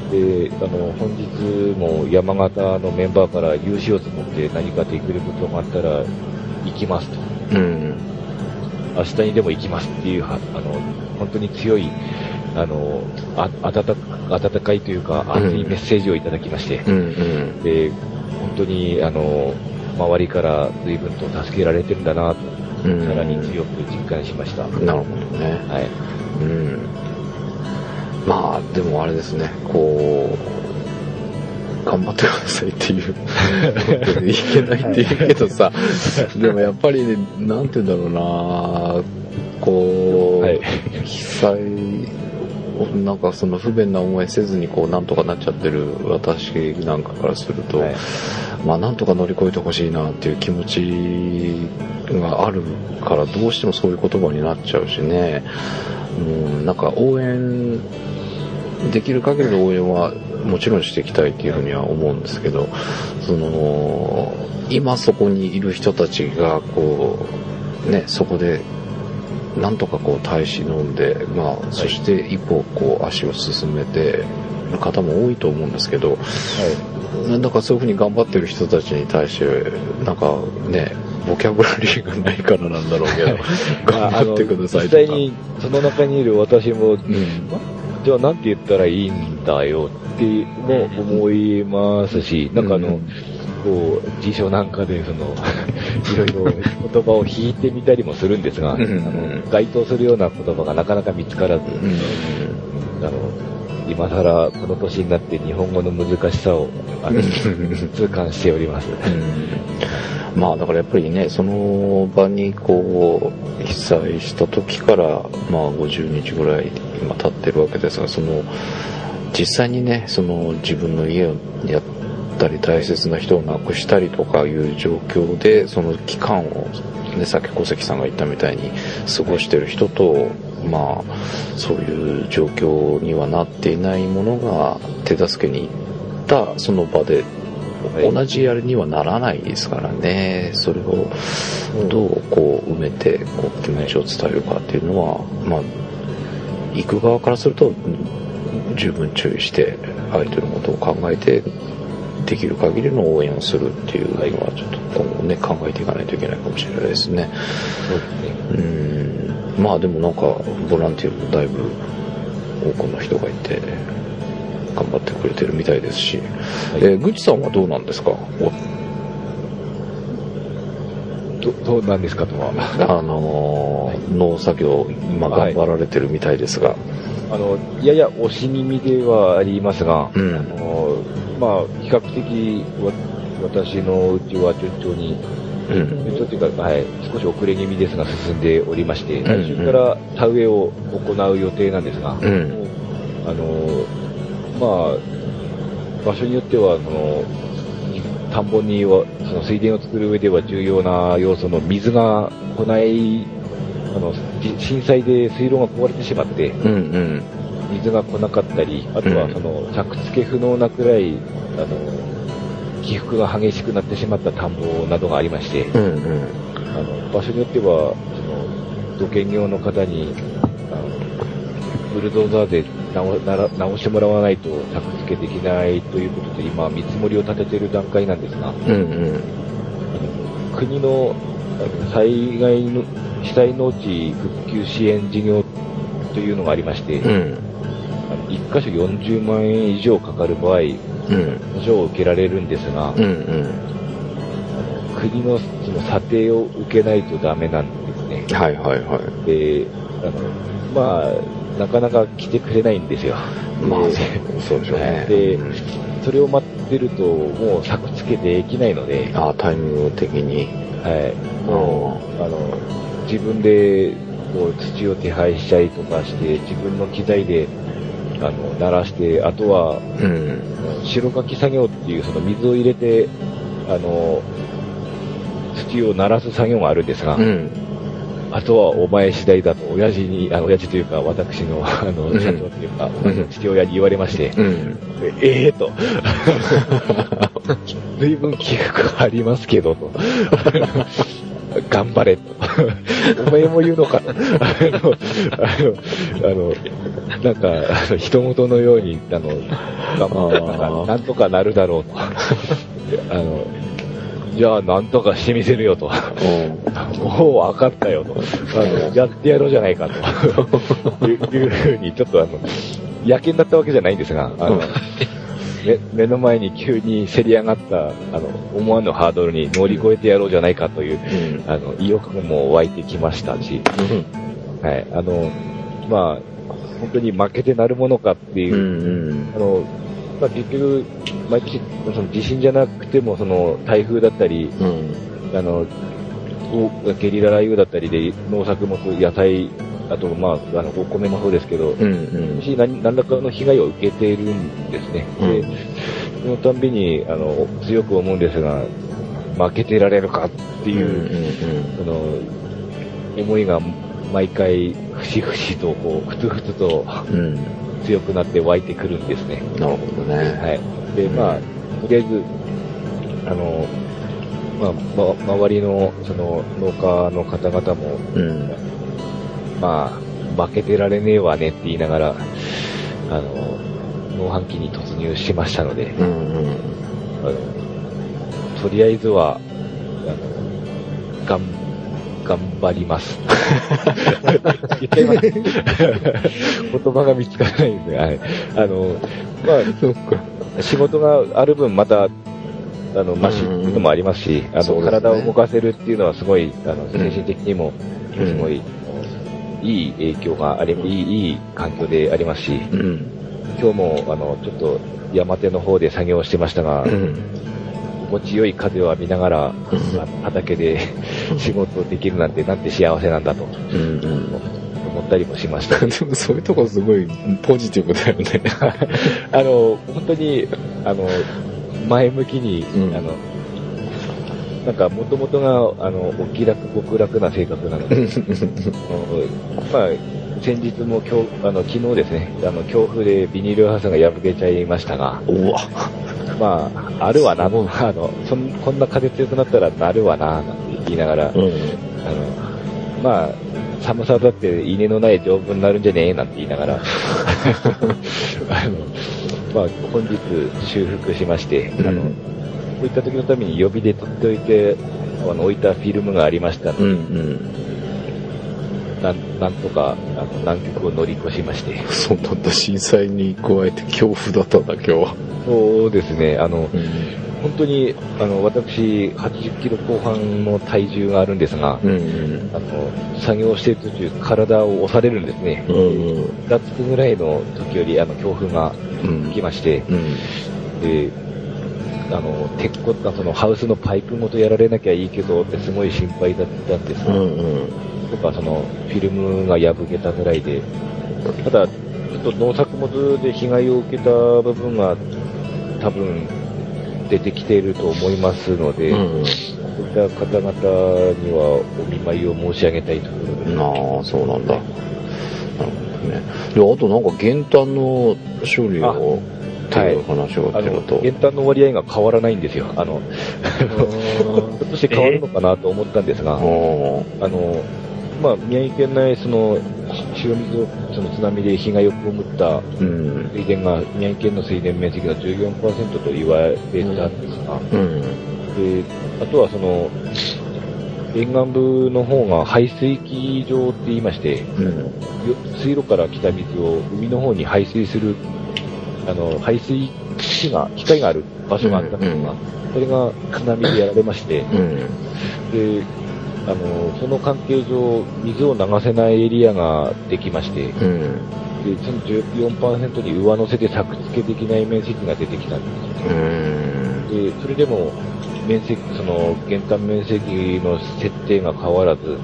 であの本日も山形のメンバーから融資を募って何かできることがあったら行きますと、うん、明日にでも行きますっていうあの本当に強いあのあ温か温かいというか熱いメッセージをいただきまして、うんうん、で本当にあの周りから随分と助けられてるんだなと、うん、さらに強く実感しました。 なるほどね。はい。うん。まあでもあれですね、こう頑張ってくださいっていうことでいけないって言うけどさ、でもやっぱりね、なんて言うんだろうな、 こう、はい、被災、なんかその不便な思いせずにこうなんとかなっちゃってる私なんかからすると、はい、まあなんとか乗り越えてほしいなっていう気持ちがあるからどうしてもそういう言葉になっちゃうしね、うん、なんか応援できる限りの応援はもちろんしていきたいっていうふうには思うんですけど、その今そこにいる人たちがこうねそこでなんとかこう耐え忍んで、まあ、そして一歩こう足を進めてる方も多いと思うんですけど、はい、なんだかそういうふうに頑張ってる人たちに対してなんかねボキャブラリーがないからなんだろうけど頑張ってくださいとか。 実際にその中にいる私も、うん、じゃあなんて言ったらいいんだよっても思いますし、なんかあの、うんこう辞書なんかでそのいろいろ言葉を引いてみたりもするんですが、うんうん、あの該当するような言葉がなかなか見つからず、うん、あの今更この年になって日本語の難しさをあの痛感しております、 うん、まあだからやっぱりねその場にこう被災した時からまあごじゅうにちぐらい今経ってるわけですが、その実際にねその自分の家をやってたり大切な人を亡くしたりとかいう状況でその期間を、ね、さっき小関さんが言ったみたいに過ごしてる人と、まあそういう状況にはなっていないものが手助けに行ったその場で同じあれにはならないですからね。それをどうこう埋めてこう気持ちを伝えるかっていうのは、まあ行く側からすると十分注意して相手のことを考えてできる限りの応援をするっていうのはちょっと今後ね考えていかないといけないかもしれないですね。そうですね。うん。まあでもなんかボランティアもだいぶ多くの人がいて頑張ってくれてるみたいですし、はい、えー、ぐちさんはどうなんですか？ ど, どうなんですかとはあのーはい、農作業今頑張られてるみたいですが、はい、 あのやや押し気味ではありますが、うん、あのまあ比較的私のうちは順調に、うん、順調というか、はい、少し遅れ気味ですが進んでおりまして、うん、来週から田植えを行う予定なんですが、うん、あのまあ場所によってはその田んぼにはその水田を作る上では重要な要素の水が来ないあの震災で水路が壊れてしまって、うんうん、水が来なかったり、あとはその着付け不能なくらいあの起伏が激しくなってしまった田んぼなどがありまして、うんうん、あの場所によってはその土建業の方にあのブルドーザーで直, 直してもらわないと着付けできないということで今見積もりを立てている段階なんですが、うんうん、国の災害の被災農地復旧支援事業というのがありまして、うん、いっかしょよんじゅうまんえん以上かかる場合、うん、補助を受けられるんですが、うんうん、国のその査定を受けないとダメなんですね。はいはいはい。で、あのまあなかなか来てくれないんですよ。まあそうでしょうね。で、うん、それを待ってるともう作付けできないので、 ああタイミング的に、 はい、もうあの自分でこう土を手配したりとかして自分の機材であの鳴らして、あとは、うん、白かき作業っていうその水を入れてあの土を鳴らす作業があるんですが、うん、あとはお前次第だと親父にあの親父というか私のあの社長というか、うん、父親に言われまして、うん、ええー、と随分起伏ありますけどと頑張れとお前も言うのかあのあのあのなんかあの人事のようにあの頑張ってなんとかなるだろうとあのじゃあなんとかしてみせるよともう分かったよとあのやってやろうじゃないかというふうにちょっとあのやけになったわけじゃないんですがあの目, 目の前に急にせり上がったあの思わぬハードルに乗り越えてやろうじゃないかという、うん、あの意欲も湧いてきましたし、うん、はい、あのまあ本当に負けてなるものかっていう、うんうん、あのまあ、結局毎年その地震じゃなくてもその台風だったり、うん、あのゲリラ雷雨だったりで農作物、野菜、あと、まあ、あの、お米もそうですけど、うんうん、何, 何らかの被害を受けているんですね。うん、で、そのたんびに、あの、強く思うんですが、負けてられるかっていう、うんうんうん、その、思いが毎回、ふしふしと、こう、ふつふつと、強くなって湧いてくるんですね。 うん、なるほどね。 はい。で、まあ、とりあえず、あの、まあ、ま、周りの、その、農家の方々も、うん、まあ、負けてられねえわねって言いながら、あの、農飯期に突入しましたので、うんうん、あのとりあえずは、あの、がん、頑張ります。言っちゃいます。言葉が見つからないんですね。はい。あの、まあ、仕事がある分また、あの、マシっていうのもありますし、あの、ね、体を動かせるっていうのはすごい、あの、精神的にも、すごい、うん、いい影響があり、いい、いい環境でありますし、うん、今日も、あの、ちょっと山手の方で作業してましたが、うん、心地よい風を浴びながら、うん、畑で仕事できるなんて、なんて幸せなんだと、うんうん、思ったりもしました。 でもそういうところすごいポジティブだよね。 あの、本当に、あの、前向きに、うん、あの、なんか、もともとが、あの、お気楽、極楽な性格なので、まあ、先日も今日、あの、昨日ですね、あの、強風でビニールハウスが破けちゃいましたが、 うわまあ、あるわな、もう、あの、そん、こんな風強くなったらなるわな、なんて言いながら、うん、あの、まあ、寒さだって稲のない丈夫になるんじゃねえ、なんて言いながら、あの、まあ、本日修復しまして、うん、あの、こういった時のために予備で取っておいて、あの、置いたフィルムがありましたので、うんうん、なん、なんとか、あの、難局を乗り越しまして。 そうなんだ、震災に加えて恐怖だったんだ、今日は。 そうですね、あの、うん、本当に、あの、私、はちじゅっキロ後半の体重があるんですが、うんうん、あの、作業している途中、体を押されるんですね。うんうん、ふたつくぐらいの時より、あの、強風が来まして、うんうん、で、あの、鉄骨がそのハウスのパイプごとやられなきゃいいけどってすごい心配だったんですが、うんうん、とかそのフィルムが破けたぐらいで、ただ、ちょっと農作物で被害を受けた部分が多分出てきていると思いますので、うんうん、そういった方々にはお見舞いを申し上げたいところです。 ああ、そうなんだ。なるほどね。で、あとなんか減反の処理を、っていう話をってると、 減反の割合が変わらないんですよ。あの、ひょっとして変わるのかなと思ったんですが、あの、まあ、宮城県内、その、塩水を、その津波で被害を被った水田が、うん、宮城県の水田面積が じゅうよんパーセント と言われたんですが、うん、で、あとはその、沿岸部の方が排水機場って言いまして、うん、水路から来た水を海の方に排水する、あの、排水機が、機械がある場所があったんですが、うん、それが津波でやられまして、うん、で、あの、その関係上、水を流せないエリアができまして、うん、で、その じゅうよんパーセント に上乗せて作付けできない面積が出てきたんですよね。うん、で、それでも、面積、その、減反面積の設定が変わらず、うん、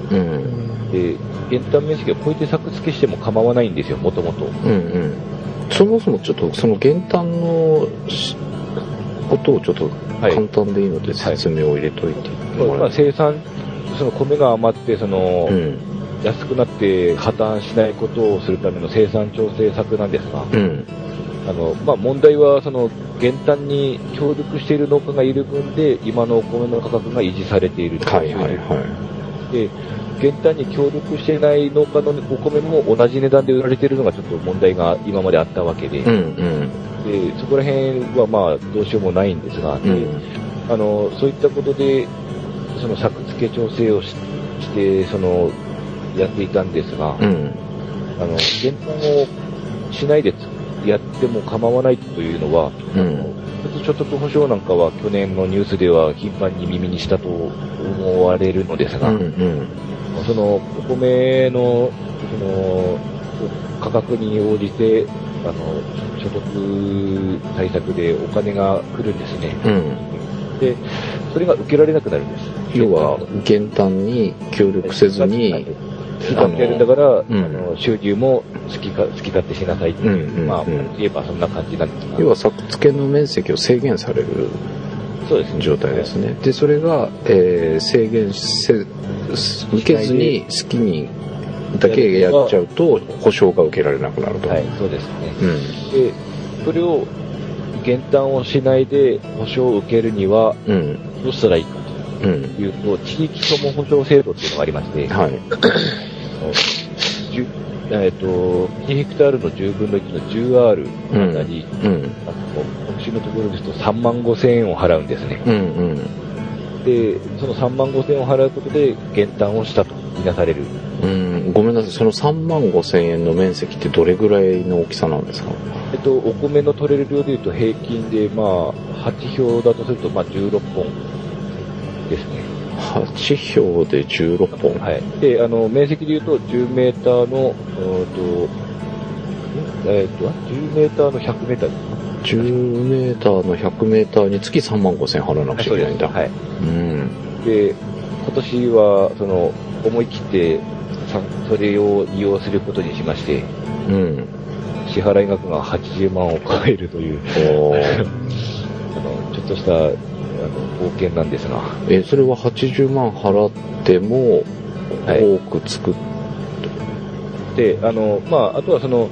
で、減反面積を超えて作付けしても構わないんですよ、もともと。うんうん、 そもそもちょっと、その減反のことをちょっと簡単でいいので説明を入れといてもらえますか。 はいはい、まあ、生産、その米が余って、その、うん、安くなって破綻しないことをするための生産調整策なんですが、うん、あの、まあ、問題は、その、減反に協力している農家がいる分で、今のお米の価格が維持されているという。はいはいはい。で、減反に協力していない農家のお米も同じ値段で売られているのがちょっと問題が今まであったわけで、うんうん、で、そこら辺はまあ、どうしようもないんですが、うん、あの、そういったことで、その作付け調整を し, して、その、やっていたんですが、うん、あの、減反をしないでやっても構わないというのは、うん、所得保障なんかは去年のニュースでは頻繁に耳にしたと思われるのですが、うんうん、その、お米の、その、価格に応じて、あの、所得対策でお金が来るんですね。うんで、それが受けられなくなるんです。 要は、減反に協力せずに、 好き勝手やるんだから、うん、あの収入も好きか好き勝手しなさいっていう、うんうん、まあ、言えばそんな感じなんですが。 要は、作付けの面積を制限される状態ですね。で、それが、えー、制限せ受けずに好きにだけやっちゃうと、保証が受けられなくなると。 はい、そうですね。うん、で、それを減反をしないで保証を受けるには、うん、どうしたらいいかというと、うん、地域相互保証制度っていうのがありまして、はい、えっと、にヘクタールのじゅうぶんのいちの じゅうアール あたり、うんうん、特殊のところですとさんまんごせんえんを払うんですね。うんうん、で、そのさんまんごせんえんを払うことで減反をしたとみなされる。 うん、ごめんなさい、そのさんまんごせんえんの面積ってどれぐらいの大きさなんですか？ えっと、お米の取れる量でいうと平均で、まあ、はち票だとすると、まあ、じゅうろっぽんですね。 はち票でじゅうろっぽん。 はい。で、あの、面積でいうと、じゅうメーターの、うんと、えっと、じゅうメーターのひゃくメーターですか？ じゅうメーターのひゃくメーターにつきさんまんごせん払わなくちゃいけないんだ。 はい。うん。で、今年は、その、思い切って、それを利用することにしまして、うん。支払い額がはちじゅうまんを超えるという、あの、ちょっとした、あの、冒険なんですが。 え、それははちじゅうまん払っても、多く作っ、はい、 で、あの、まあ、あとはその、うん、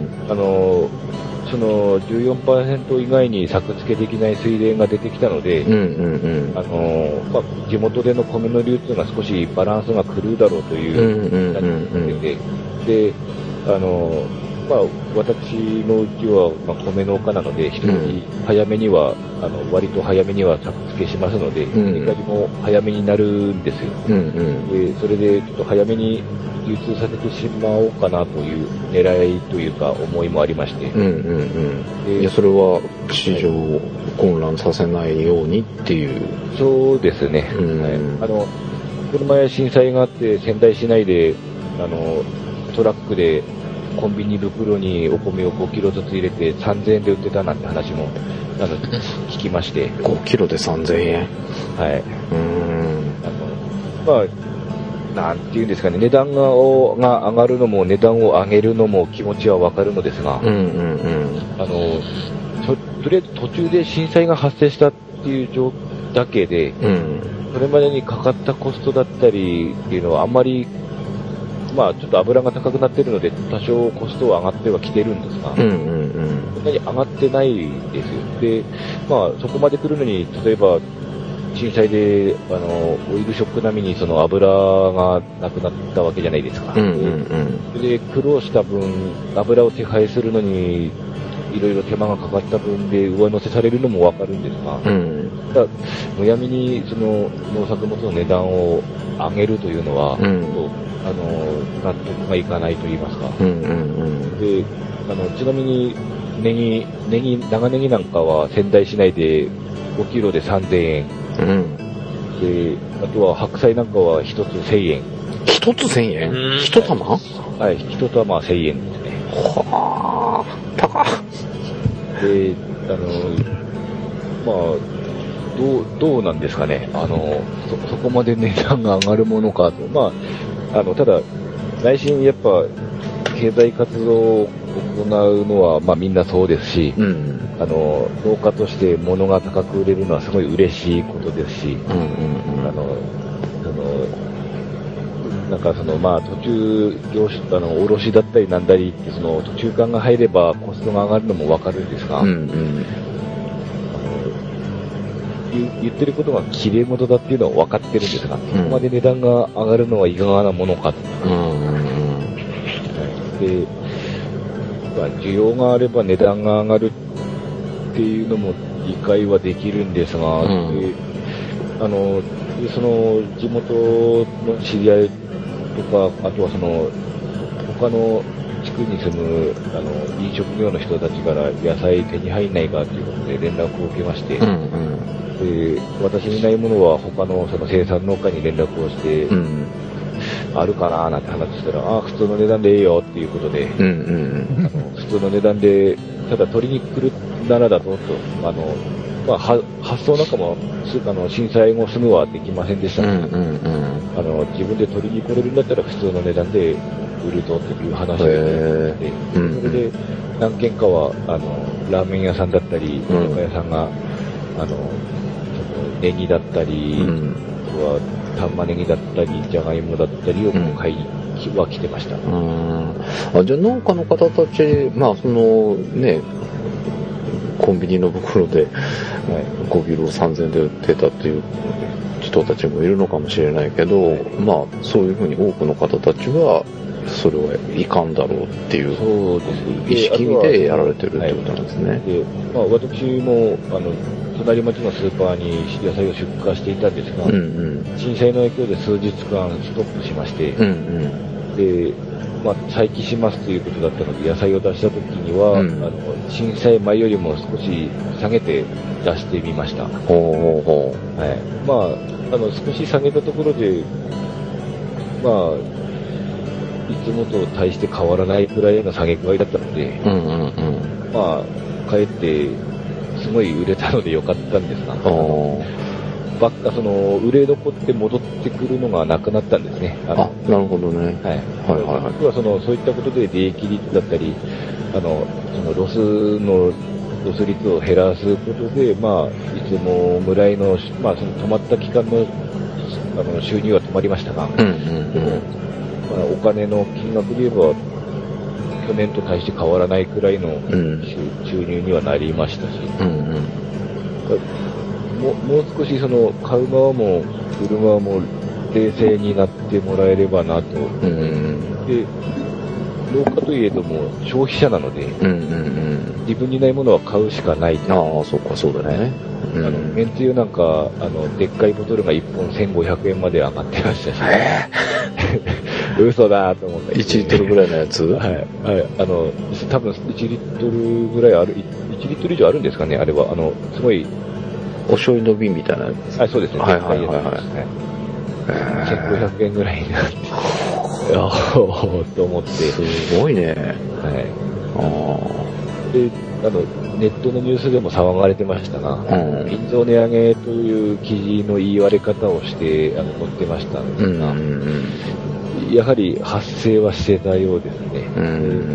あの、その じゅうよんパーセント 以外に作付けできない水田が出てきたので、うんうんうん、あの、まあ、地元での米の流通が少しバランスが狂うだろうという感じで、で、あの、まあ、私のうちは、まあ、米農家なので、一人早めには、うん、あの、割と早めには作付けしますので、うん、メカリも早めになるんですよ。うんうん、で、それでちょっと早めに流通させてしまおうかなという狙いというか思いもありまして。うんうんうん、いや、それは市場を混乱させないようにっていう。 そうですね。うんはい、あの、この前震災があって仙台市内で、あの、トラックでコンビニ袋にお米をごキロずつ入れてさんぜんえんで売ってたなんて話もあの聞きまして。 ごキロでさんぜんえん？ はい。うーん。あの、まあ、なんていうんですかね、値段がが上がるのも値段を上げるのも気持ちはわかるのですが、うんうんうん、あのと、とりあえず途中で震災が発生したっていう状だけで、うん、それまでにかかったコストだったりっていうのはあんまり、まあちょっと油が高くなってるので多少コストは上がってはきてるんですが、うんうんうん、そんなに上がってないですよ。で、まあそこまで来るのに、例えば震災で、あの、オイルショック並みにその油がなくなったわけじゃないですか。うんうんうん、それで苦労した分、油を手配するのに、いろいろ手間がかかった分で上乗せされるのもわかるんですが、うん、ただむやみにその農作物の値段を上げるというのは、うん、あの、納得がいかないと言いますか。うんうんうん、で、あの、ちなみに、ネギ、ネギ、長ネギなんかは仙台市内でごキロでさんぜんえん。うん、で、あとは白菜なんかは一つせんえん。 一つせんえん？一玉？ はい、一玉せんえんですね。 はぁ、高っ。 で、あの、まあ、どう、どうなんですかね。あの、そ、そこまで値段が上がるものかと。まあ、あの、ただ、内心やっぱ、経済活動を行うのは、まあみんなそうですし、うん、あの、農家として物が高く売れるのはすごい嬉しいことですし、うんうんうん、あの、その、なんかその、まあ途中、業種、あの、卸だったりなんだりって、その、途中間が入ればコストが上がるのもわかるんですが、うんうん、あの言、言ってることが綺麗事だっていうのは分かってるんですが、うん、そこまで値段が上がるのはいかがなものかと。うんで、まあ、需要があれば値段が上がるっていうのも理解はできるんですが、うん、であのその地元の知り合いとか、あとはその他の地区に住むあの飲食業の人たちから野菜手に入んないかということで連絡を受けまして、うんうん、で私にないものは他のその生産農家に連絡をして、うんあるかなーなんて話したら、ああ、普通の値段でいいよっていうことで、うんうんうん、あの普通の値段で、ただ取りに来るならだと、とあのまあ、は発送なんかもあの震災後すぐはできませんでしたので、うんうんうん、あの自分で取りに来れるんだったら普通の値段で売るぞという話で、うん、それで何軒かはあのラーメン屋さんだったり、居酒屋さんが、うん、あのネギだったり、うん、あとは玉ねぎだったり、じゃがいもだったりを買いには来てました。うん、 あ、じゃあ農家の方たち、まあそのね、コンビニの袋でごキロさんぜんえんで売ってたっていう人たちもいるのかもしれないけど、まあそういうふうに多くの方たちはそれはいかんだろうっていう意識でやられてるってことなんですね。 で、まあ、私もあの隣町のスーパーに野菜を出荷していたんですが、うんうん、震災の影響で数日間ストップしまして、うんうん、で、まあ、再起しますということだったので、野菜を出した時には、うん、あの震災前よりも少し下げて出してみました。ほうほうほう、はい、まあ、あの少し下げたところで、まあ、いつもと大して変わらないくらいの下げ具合だったので、うんうんうん、まあ、かえってすごい売れたのでよかったんですが、ばっかその売れ残って戻ってくるのがなくなったんですね。 あ、なるほどね。 はい。はいはいはい。僕はそのそういったことで利益率だったり、あのそのロスのロス率を減らすことで、まあいつもぐらいのまあその止まった期間のあの収入は止まりましたが、うんうんうん、でもまあ、お金の金額で言えば去年と大して変わらないくらいの、うん、収入にはなりましたし、うんうん、も, もう少しその買う側も売る側も冷静になってもらえればなと、うんうん、で農家といえども消費者なので、うんうんうん、自分にないものは買うしかない。 ああ、そうか、そうだね。 あのめんつゆなんかあのでっかいボトルがいっぽんせんごひゃくえんまで上がってましたし、嘘だと思って、 いちリットルぐらいのやつ、 はい、はい、あの多分いちリットルぐらいある、いちリットル以上あるんですかね、あれは。あのすごいお醤油の瓶みたいなやつ。 はい、そうですね。 はいはいはいはい。 せんごひゃくえんぐらいになって、ああと思って。 すごいね。 はい。あで、あのネットのニュースでも騒がれてましたが、うん、品増値上げという記事の言い割れ方をしてあの載ってましたんですが、うんうんうん、やはり発生はしてたようですね。うん、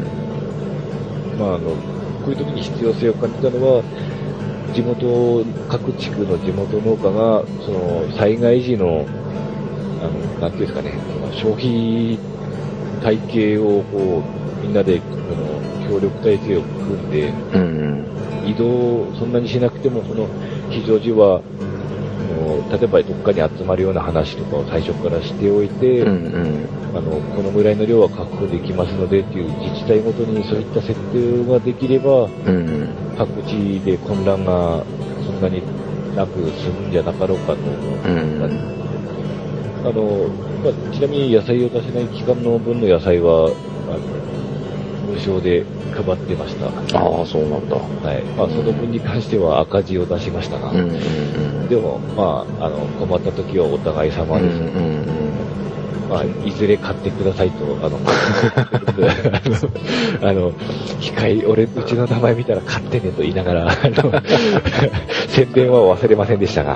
まああのこういう時に必要性を感じたのは、地元各地区の地元農家がその災害時のあのなんていうんですかね、消費体系をこうみんなでこの協力体制を組んで、うんうん、移動をそんなにしなくても、この非常時は例えばどっかに集まるような話とかを最初からしておいて、うんうん、あのこのぐらいの量は確保できますのでっていう自治体ごとにそういった設定ができれば、うんうん、各地で混乱がそんなになく済むんじゃなかろうかと思う、うんうん、あのまあ、ちなみに野菜を出せない期間の分の野菜はあの無償で配ってました。 ああ、そうなんだ。 はい。まあ、その分に関しては赤字を出しましたが、うんうんうん、でも、まあ、あの困った時はお互い様です、うんうんうん、まあ、いずれ買ってくださいと、あの、あの、控え、俺、うちの名前見たら買ってねと言いながら、あの宣伝は忘れませんでしたが。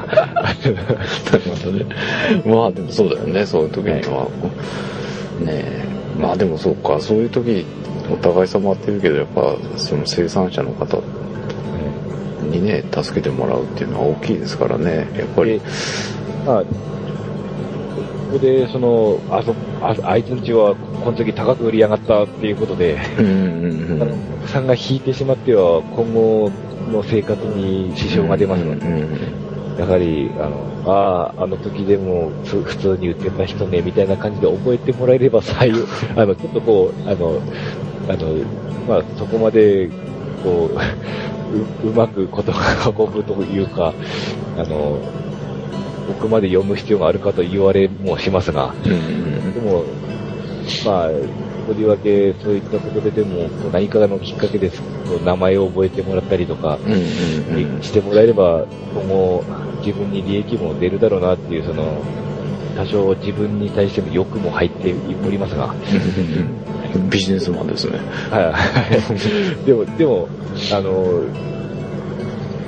まあ、でもそうだよね、そういう時には。ねえ。まあでもそうか、そういう時、お互い様って言うけど、やっぱ、その生産者の方にね、助けてもらうっていうのは大きいですからね、やっぱり。 まあここで、その、あそ、あ、あいつんちは、この時高く売り上がったっていうことで、うんうんうん、あの、お客さんが引いてしまっては、今後の生活に支障が出ますので、うんうんうん、やはり、あの、ああ、あの時でも普通に売ってた人ね、みたいな感じで覚えてもらえれば採用、あの、ちょっとこう、あの、あの、まあ、そこまで、こう、う、うまくことが運ぶというか、あの、奥まで読む必要があるかと言われもしますが、うんうん、でも、まあ、とりわけそういったことででも、何かのきっかけで名前を覚えてもらったりとか、うんうんうん、してもらえれば、今後、自分に利益も出るだろうなっていう、その、多少自分に対しても欲も入っておりますが。 ビジネスマンですね。 はい。でも、でも、あの、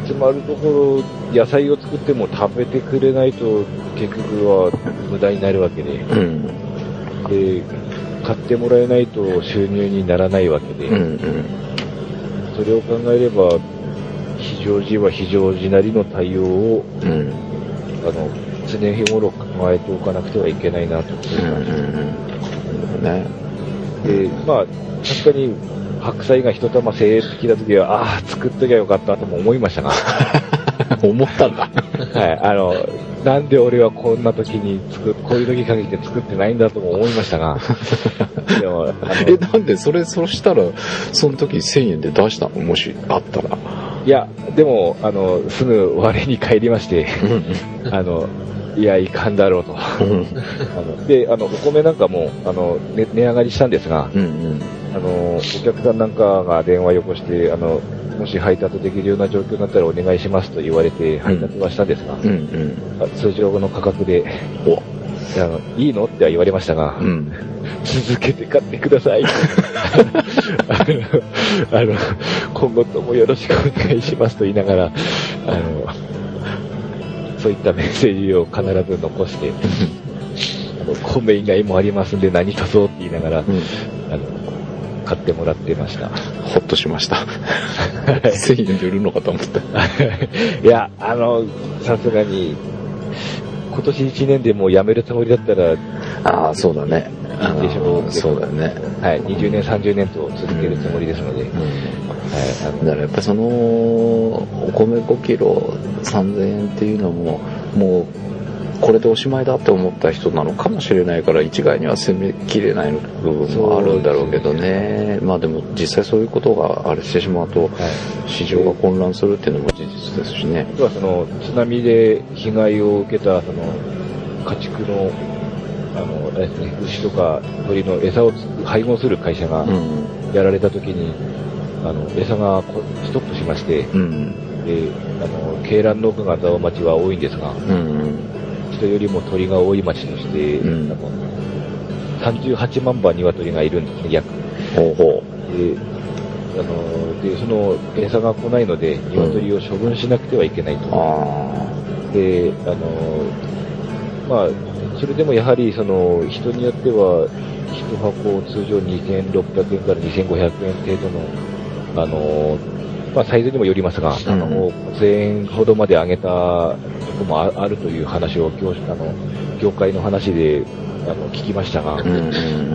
つまるところ、野菜を作っても食べてくれないと結局は無駄になるわけで、うん、で、買ってもらえないと収入にならないわけで、うんうん、それを考えれば、非常時は非常時なりの対応を、うん、あの、常日頃考えておかなくてはいけないなと思いました。うんうんうんね、で、まあ、確かに白菜が一玉せんえんって聞いたときは、ああ、作っときゃよかったとも思いましたが。 思ったんだ。 はい、あの、なんで俺はこんな時に作、こういう時限って作ってないんだとも思いましたが。 でもえ、なんでそれ、そうしたら、その時せんえんで出したのもしあったら。 いや、でも、あの、すぐ我に帰りまして、あの、いや、いかんだろうと。あので、あの、お米なんかも、あの、ね、値上がりしたんですが、うんうん、あの、お客さんなんかが電話よこして、あの、もし配達できるような状況になったらお願いしますと言われて配達はしたんですが、うんうん、通常の価格で、おあのいいのっては言われましたが、うん、続けて買ってください。あの、あの、今後ともよろしくお願いしますと言いながら、あの、そういったメッセージを必ず残して、あの米以外もありますんで何とぞって言いながら、うん、あの買ってもらってました。 ほっとしました。せんえんで売るのかと思った。 いや、あの、さすがに、今年いちねんでもう辞めるつもりだったら、 ああ、そうだね。 いいでしょう。 そうだね。 はい、にじゅうねん、さんじゅうねんと続けるつもりですので。うんうん、はい、 あのだからやっぱりその、お米ごキロさんぜんえんっていうのも、もう、これでおしまいだって思った人なのかもしれないから一概には攻めきれない部分もあるんだろうけどね。まあでも実際そういうことがあれしてしまうと、はい、市場が混乱するっていうのも事実ですしね。 あとはその津波で被害を受けたその家畜のあのあれですね、牛とか鳥の餌を配合する会社がやられた時に、うん、あの餌がストップしまして、うん、であの鶏卵農家がざわ町は多いんですが。うん人よりも鳥が多い町として、うん、あのさんじゅうはちまんばん鶏がいるんですね、約。ほうほう。で、あの、で、その餌が来ないので、鶏を処分しなくてはいけないと。うん、で、あの、まあ、それでもやはり、その、人によっては、一箱通常にせんろっぴゃくえんからにせんごひゃくえん程度の、あの、まあ、サイズにもよりますが、うん、あの、ごせんえんほどまで上げたとこもあるという話を、業あの業界の話であの聞きましたが、うんうんうん、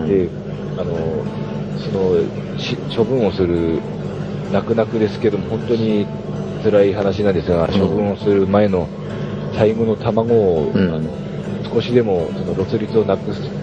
で、あの、そのし、処分をする、泣く泣くですけども、本当に辛い話なんですが、処分をする前の最後の卵を、うん、あの少しでもそのロス率をなくして、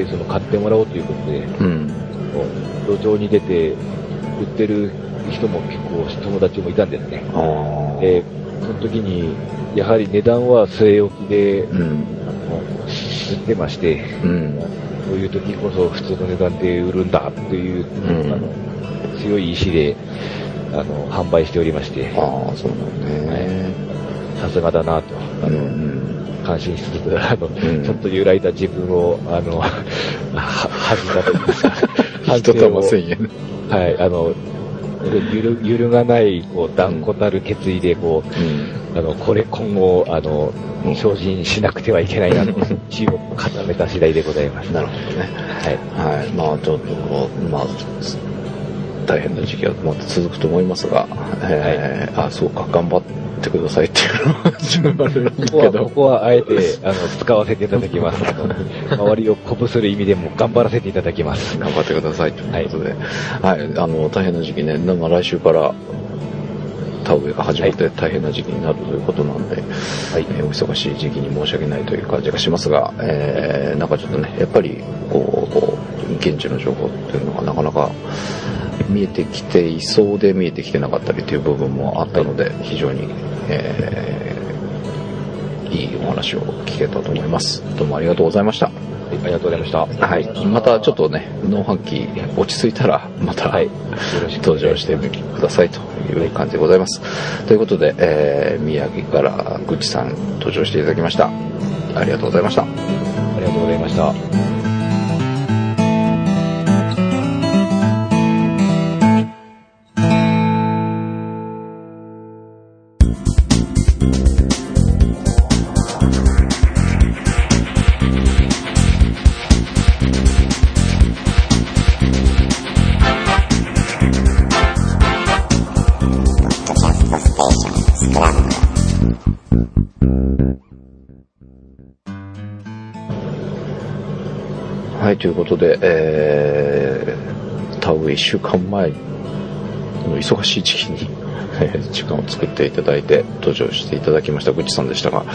その買ってもらおうということで、うん、路上に出て売ってる人も結構友達もいたんですね。で、その時にやはり値段は据え置きで、うん、売ってまして、うん、そういう時こそ普通の値段で売るんだという、うん、あの強い意志であの販売しておりまして、 ああ、そうなんね。 さすがだなと、あの、うん、感心しつつ、あの、うん、ちょっと揺らいだ自分をあのは恥じたといいますか、 一玉せんえん。 はい、あの。揺る、揺るがない、こう、断固たる決意で、こう、うん、あの、これ今後、あの、精進しなくてはいけないなと、気を固めた次第でございます。 なるほどね。はい。はい。まあ、ちょっと、まあ、大変な時期はまた続くと思いますが、えーはい、あ、そうか、頑張ってくださいっていうのは自分はここは、ここはあえて、あの、使わせていただきます。あの、周りを鼓舞する意味でも頑張らせていただきます。 頑張ってくださいということで、はい、はい、あの、大変な時期ね、まあ、来週から田植えが始まって大変な時期になるということなんで、はい、えー、お忙しい時期に申し訳ないという感じがしますが、えー、なんかちょっとね、やっぱり、こう、こう現地の情報っていうのがなかなか見えてきていそうで見えてきてなかったりという部分もあったので、非常に、えー、いいお話を聞けたと思います。どうもありがとうございました。 ありがとうございました。 はい。またちょっとね、農繁期落ち着いたら、また、はい、登場してみてくださいという感じでございます。はい、ということで、えー、宮城からぐちさん登場していただきました。ありがとうございました。ありがとうございました。 はい、ということで、えー、田植えいっしゅうかんまえの忙しい時期に時間を作っていただいて登場していただきましたぐっちさんでしたが、はい、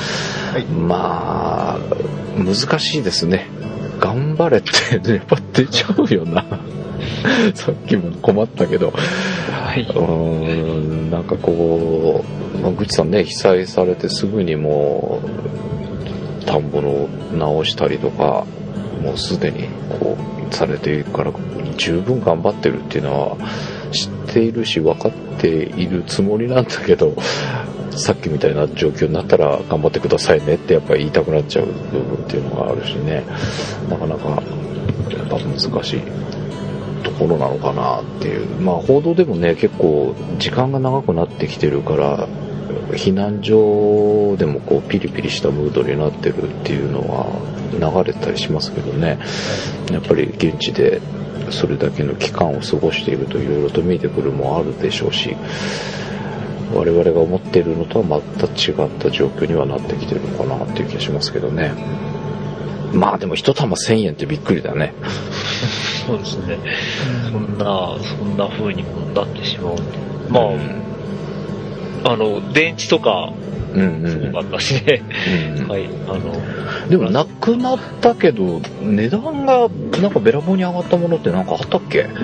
まあ難しいですね。頑張れってやっぱ出ちゃうよなさっきも困ったけど、はい、うーんなんかこう、まあ、ぐっちさんね被災されてすぐにもう田んぼの直したりとかもうすでにこうされているから十分頑張ってるっていうのは知っているし分かっているつもりなんだけど、さっきみたいな状況になったら頑張ってくださいねってやっぱり言いたくなっちゃう部分っていうのがあるしね、なかなかやっぱ難しいところなのかなっていう。まあ報道でもね結構時間が長くなってきてるから避難所でもこうピリピリしたムードになってるっていうのは流れたりしますけどね、やっぱり現地でそれだけの期間を過ごしているといろいろと見えてくるもあるでしょうし、我々が思っているのとはまた違った状況にはなってきてるのかなっていう気がしますけどね。まあでも一玉せんえんってびっくりだね。 そうですね。そんなそんな風にもなってしまう。まあ、うん、あの電池とかうんうん、 すごかったしね、 うん、 はい、あのでもなくなったけど値段がなんかべらぼうに上がったものってなんかあったっけ？ う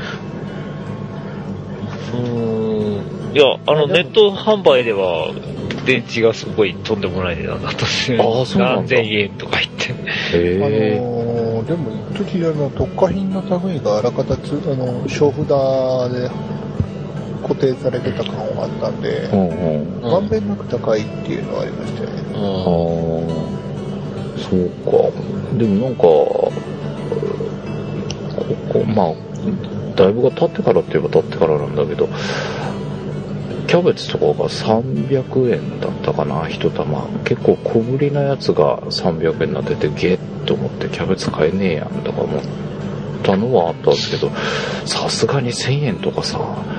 ーん、いやあのネット販売では電池がすごいとんでもない値段だったんですね。 ああ、そうなんだ。 何千円とか言って。 へえ。 あのー、でも一時あの特化品の類があらかたつあの小札で固定されてた感があったんで、うんうん、まんべんなく高いっていうのはありましたよね。 ああ、そうか。でもなんかここまあだいぶが経ってからって言えば経ってからなんだけど、キャベツとかがさんびゃくえんだったかな一玉。結構小ぶりなやつがさんびゃくえんになっててゲッと思ってキャベツ買えねえやんとか思ったのはあったんですけど、さすがにせんえんとかさ、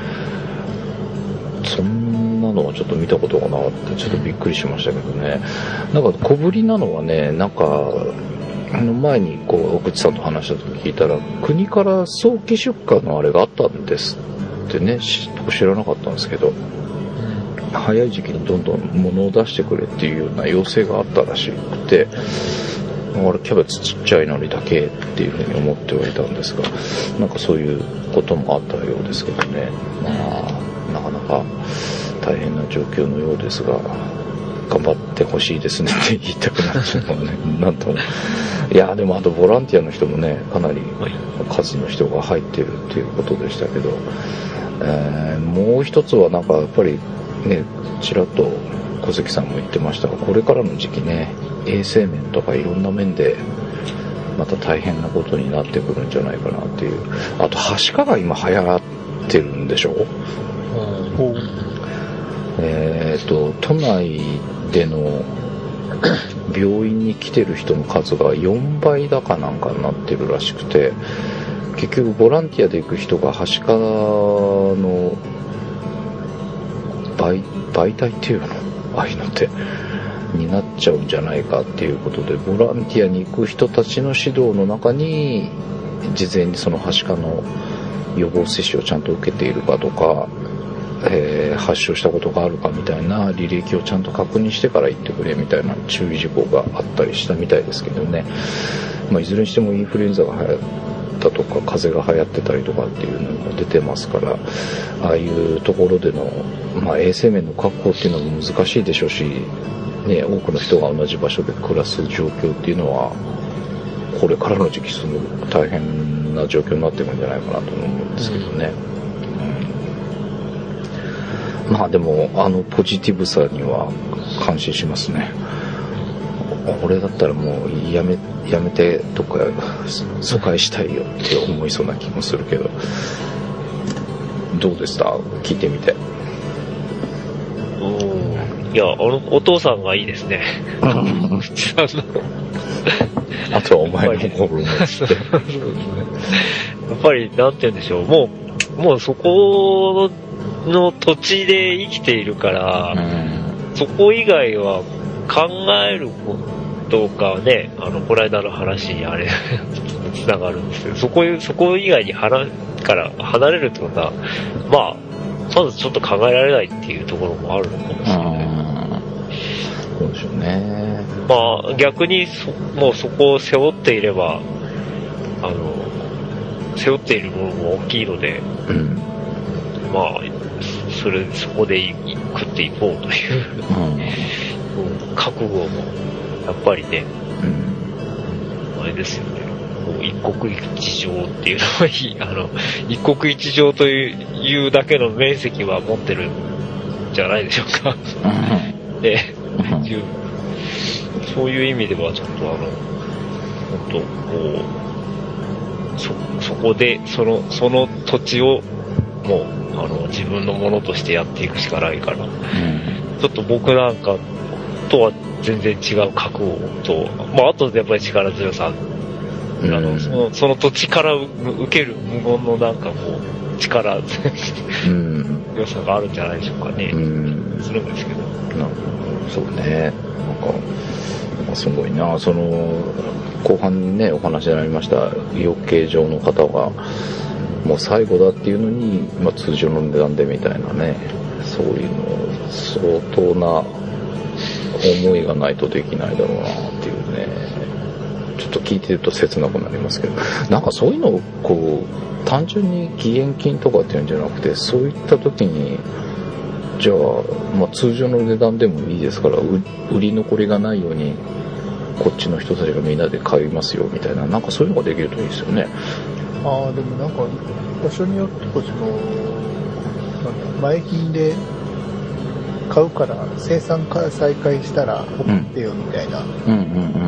そんなのはちょっと見たことがなかった。ちょっとびっくりしましたけどね。なんか小ぶりなのはね、なんかあの前にこう奥地さんと話した時聞いたら、国から早期出荷のあれがあったんですってね、知らなかったんですけど、早い時期にどんどん物を出してくれっていうような要請があったらしくて、あれキャベツちっちゃいのにだけっていうふうに思ってはいたんですが、なんかそういうこともあったようですけどね。まあなかなか大変な状況のようですが、頑張ってほしいですねって言いたくなっちゃうのね。なんとも。いやでもあとボランティアの人もね、かなり数の人が入ってるっていうことでしたけど、えー、もう一つはなんかやっぱりね、ちらっと小関さんも言ってましたが、これからの時期ね、衛生面とかいろんな面でまた大変なことになってくるんじゃないかなっていう。あとはしかが今流行ってるんでしょう。うん、えーと都内での病院に来てる人の数がよんばいだかなんかになってるらしくて、結局ボランティアで行く人がはしかの媒, 媒体っていうのああいうのってになっちゃうんじゃないかっていうことで、ボランティアに行く人たちの指導の中に事前にそのはしかの予防接種をちゃんと受けているかとか、えー、発症したことがあるかみたいな履歴をちゃんと確認してから行ってくれみたいな注意事項があったりしたみたいですけどね。まあ、いずれにしてもインフルエンザが流行ったとか風邪が流行ってたりとかっていうのが出てますから、ああいうところでの、まあ、衛生面の確保っていうのも難しいでしょうし、ね、多くの人が同じ場所で暮らす状況っていうのはこれからの時期すごく大変な状況になっていくんじゃないかなと思うんですけどね。うん、まあでもあのポジティブさには感心しますね。俺だったらもうやめやめてどっか疎開したいよって思いそうな気もするけど、どうでした？聞いてみて。 いや、あのお父さんがいいですね。 あとはお前の心のつって。やっぱりなんて言うんでしょう、もうもうそこの土地で生きているから、うん、そこ以外は考えることかね、あの、この間の話にあれ、つながるんですけど、そこ、そこ以外に腹から離れるってことは、まあ、まずちょっと考えられないっていうところもあるのかもしれない。 そうでしょうね。 まあ、逆にそ、もうそこを背負っていれば、あの、背負っているものも大きいので、うん、まあ、それ、そこで食っていこうという、うん、覚悟も、やっぱりね、うん、あれですよね、こう一国一城っていうのはいい、あの、一国一城というだけの面積は持ってるんじゃないでしょうか。うん、で、いうそういう意味ではちょっとあの、本当こう、そ、そこで、その、その土地を、もう、あの、自分のものとしてやっていくしかないから、うん、ちょっと僕なんかとは全然違う覚悟と、まあ、あとでやっぱり力強さ、うん、あの、その、その土地から受ける無言のなんかこう、力、うん、良さがあるんじゃないでしょうかね。うん、するんですけど。 なるほど。そうね。なんか、なんかすごいな。その、後半にね、お話になりました、養鶏場の方が、もう最後だっていうのに、まあ、通常の値段でみたいなね、そういうの、相当な思いがないとできないだろうなっていうね、ちょっと聞いてると切なくなりますけど、なんかそういうのをこう、単純に義援金とかっていうんじゃなくて、そういった時に、じゃあ、まあ、通常の値段でもいいですから、売り残りがないように、こっちの人たちがみんなで買いますよみたいな、なんかそういうのができるといいですよね。 ああ、でもなんか、場所によってこその、前金で買うから生産から再開したら送ってよみたいな、うんうんうんうん、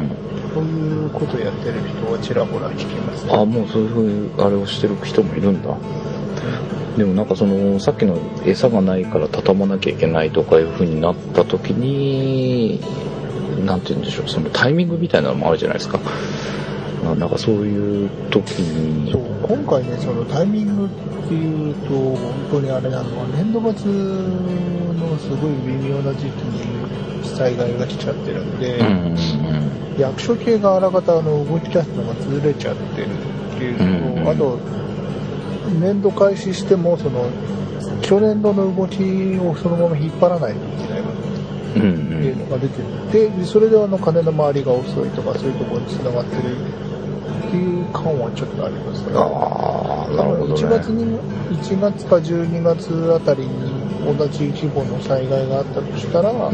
そういうことやってる人はちらほら聞きますね。 ああ、もうそういうふうにあれをしてる人もいるんだ。でもなんかそのさっきの餌がないから畳まなきゃいけないとかいう風になった時になんて言うんでしょう、そのタイミングみたいなのもあるじゃないですか。なんかそういう時にそう今回ね、そのタイミングっていうと本当にあれなのは年度末のすごい微妙な時期に災害が来ちゃってるんで、うんうんうん、役所系があらかたの動き出すのがずれちゃってるっていうのと、うんうん、あと年度開始してもその去年度の動きをそのまま引っ張らないといけないっていうのが出てて、でそれであの金の回りが遅いとかそういうところに繋がってるっていう感はちょっとありますね。 ああ、なるほどね。 いちがつにいちがつかじゅうにがつあたりに同じ規模の災害があったとしたら、うん、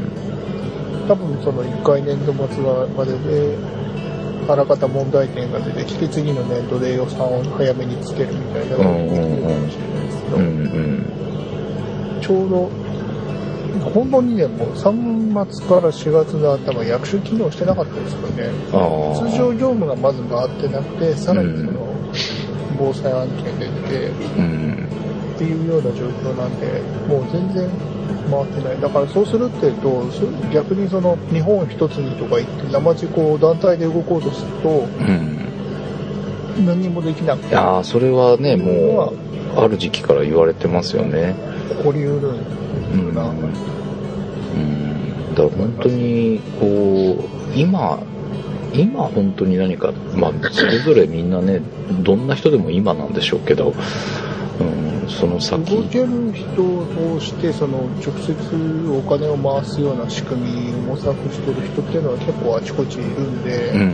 多分そのいっかい年度末までであらかた問題点が出てきて次の年度で予算を早めにつけるみたいなのができるかもしれないですけど、うんうん、ちょうど本当にね、もうさんがつからしがつの頭役所機能してなかったですからね。通常業務がまず回ってなくて、さらにその防災案件で出て、うん、っていうような状況なんで、もう全然回ってない。だからそうするっていうと、逆にその日本一つにとか言って生地こう団体で動こうとすると、うん、何もできなくて。 ああ、それはね、もうある時期から言われてますよね。 起こりうるんだな。 うんうん、だから本当にこう今今本当に何か、まあそれぞれみんなね、どんな人でも今なんでしょうけど、うん、その先動ける人を通してその直接お金を回すような仕組みを模索してる人っていうのは結構あちこちいるんで、うんうんうん、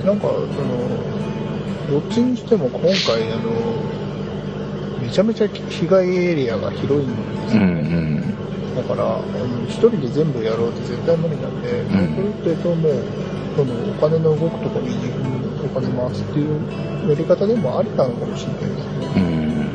なんかそのどっちにしても今回あのめちゃめちゃ被害エリアが広いんですよね、うんうん、だから一人で全部やろうって絶対無理なんで、うん、そういうっていうともうそのお金の動くところに自分にお金回すっていうやり方でもありなのかもしれないですね。 うん、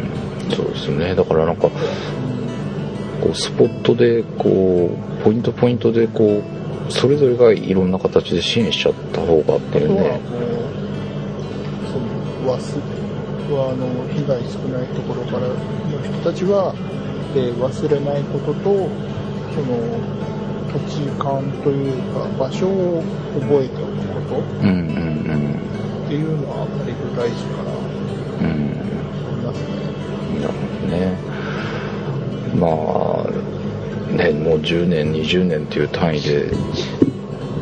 そうですね。だからなんか、うん、こうスポットでこうポイントポイントでこうそれぞれがいろんな形で支援しちゃった方がっていうね。あとはもうそのワスはあの被害少ないところからの人たちは、えー、忘れないこととその土地勘というか場所を覚えておくこと、うんうんうん、っていうのは割と大事かなと思いますね。 なるほどね。まあね、もうじゅうねんにじゅうねんっていう単位で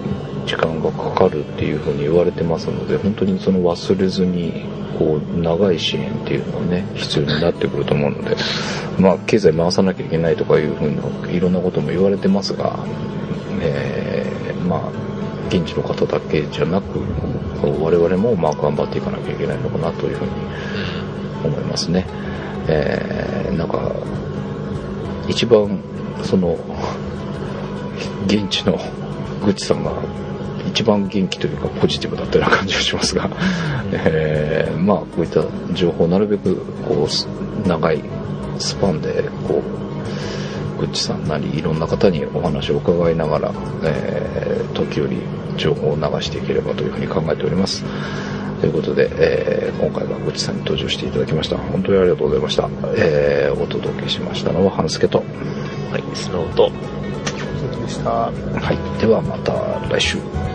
かるっていうふうに言われてますので、本当にその忘れずにこう長い支援っていうのはね必要になってくると思うので、まあ経済回さなきゃいけないとかいうふうないろんなことも言われてますが、えー、まあ現地の方だけじゃなく我々もまあ頑張っていかなきゃいけないのかなというふうに思いますね。えー、なんか一番その現地のグッチさんが一番元気というかポジティブだったような感じがしますが、えー、まあこういった情報をなるべくこう長いスパンでこうグッチさんなりいろんな方にお話を伺いながら、えー、時折情報を流していければというふうに考えております。ということで、えー、今回はグッチさんに登場していただきました。本当にありがとうございました。えー、お届けしましたのは半助と、 はい、スノーとでした。 はい、ではまた来週。